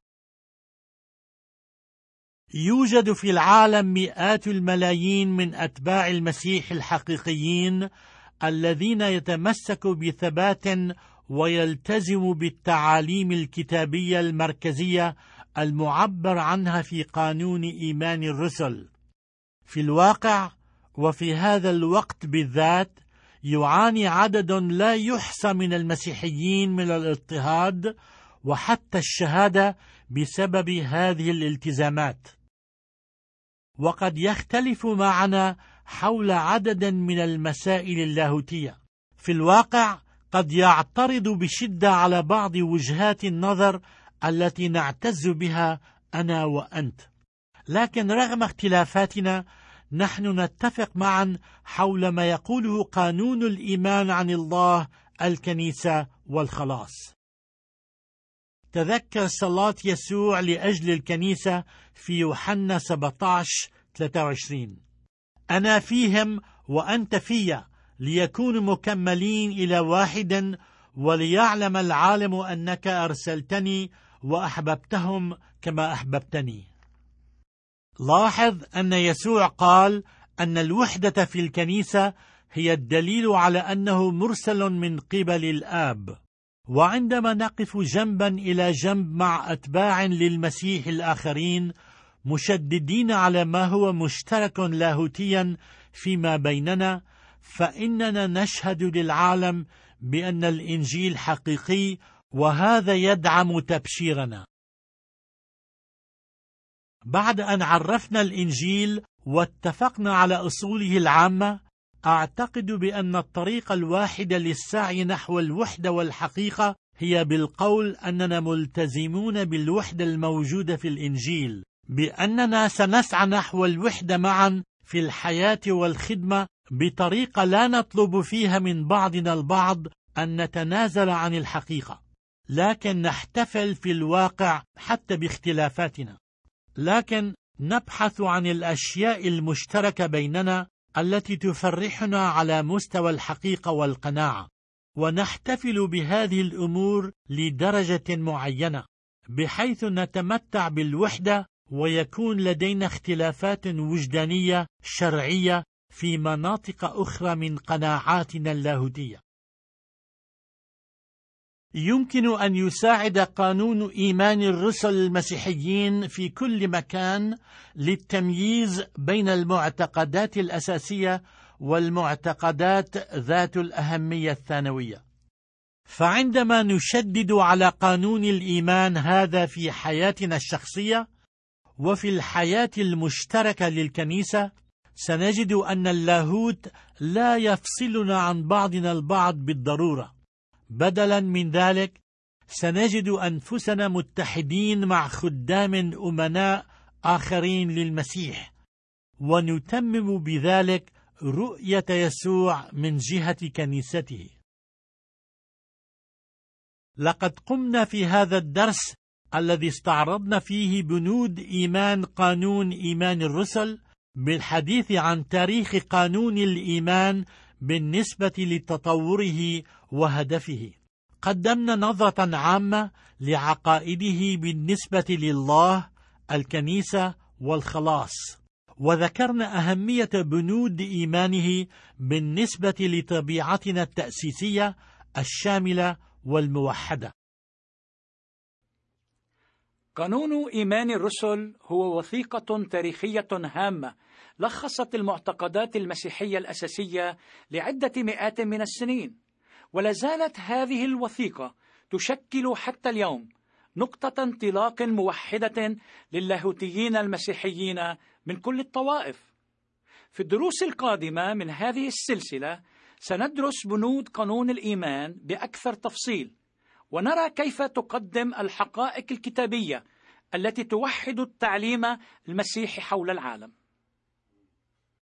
يوجد في العالم مئات الملايين من أتباع المسيح الحقيقيين الذين يتمسكوا بثبات ويلتزموا بالتعاليم الكتابية المركزية المعبر عنها في قانون إيمان الرسل. في الواقع وفي هذا الوقت بالذات يعاني عدد لا يحصى من المسيحيين من الاضطهاد وحتى الشهادة بسبب هذه الالتزامات، وقد يختلف معنا حول عدد من المسائل اللاهوتية. في الواقع قد يعترض بشدة على بعض وجهات النظر التي نعتز بها أنا وأنت، لكن رغم اختلافاتنا نحن نتفق معا حول ما يقوله قانون الإيمان عن الله، الكنيسة والخلاص. تذكر صلاة يسوع لأجل الكنيسة في يوحنا 17:23: أنا فيهم وأنت في، ليكونوا مكملين إلى واحد، وليعلم العالم أنك أرسلتني وأحببتهم كما أحببتني. لاحظ أن يسوع قال أن الوحدة في الكنيسة هي الدليل على أنه مرسل من قبل الآب. وعندما نقف جنبا إلى جنب مع أتباع للمسيح الآخرين مشددين على ما هو مشترك لاهوتيا فيما بيننا، فإننا نشهد للعالم بأن الإنجيل حقيقي، وهذا يدعم تبشيرنا. بعد أن عرفنا الإنجيل واتفقنا على أصوله العامة، أعتقد بأن الطريقة الواحدة للسعي نحو الوحدة والحقيقة هي بالقول أننا ملتزمون بالوحدة الموجودة في الإنجيل، بأننا سنسعى نحو الوحدة معا في الحياة والخدمة بطريقة لا نطلب فيها من بعضنا البعض أن نتنازل عن الحقيقة، لكن نحتفل في الواقع حتى باختلافاتنا، لكن نبحث عن الأشياء المشتركة بيننا التي تفرحنا على مستوى الحقيقة والقناعة، ونحتفل بهذه الأمور لدرجة معينة بحيث نتمتع بالوحدة ويكون لدينا اختلافات وجدانية شرعية في مناطق أخرى من قناعاتنا اللاهوتية. يمكن أن يساعد قانون إيمان الرسل المسيحيين في كل مكان للتمييز بين المعتقدات الأساسية والمعتقدات ذات الأهمية الثانوية. فعندما نشدد على قانون الإيمان هذا في حياتنا الشخصية وفي الحياة المشتركة للكنيسة، سنجد أن اللاهوت لا يفصلنا عن بعضنا البعض بالضرورة. بدلا من ذلك سنجد أنفسنا متحدين مع خدام أمناء آخرين للمسيح، ونتمم بذلك رؤية يسوع من جهة كنيسته. لقد قمنا في هذا الدرس الذي استعرضنا فيه بنود إيمان قانون إيمان الرسل بالحديث عن تاريخ قانون الإيمان بالنسبة لتطوره وهدفه. قدمنا نظرة عامة لعقائده بالنسبة لله، الكنيسة والخلاص، وذكرنا أهمية بنود إيمانه بالنسبة لطبيعتنا التأسيسية الشاملة والموحدة. قانون إيمان الرسل هو وثيقة تاريخية هامة لخصت المعتقدات المسيحية الأساسية لعدة مئات من السنين، ولا زالت هذه الوثيقة تشكل حتى اليوم نقطة انطلاق موحدة للاهوتيين المسيحيين من كل الطوائف. في الدروس القادمة من هذه السلسلة سندرس بنود قانون الإيمان بأكثر تفصيل، ونرى كيف تقدم الحقائق الكتابية التي توحد التعليم المسيحي حول العالم.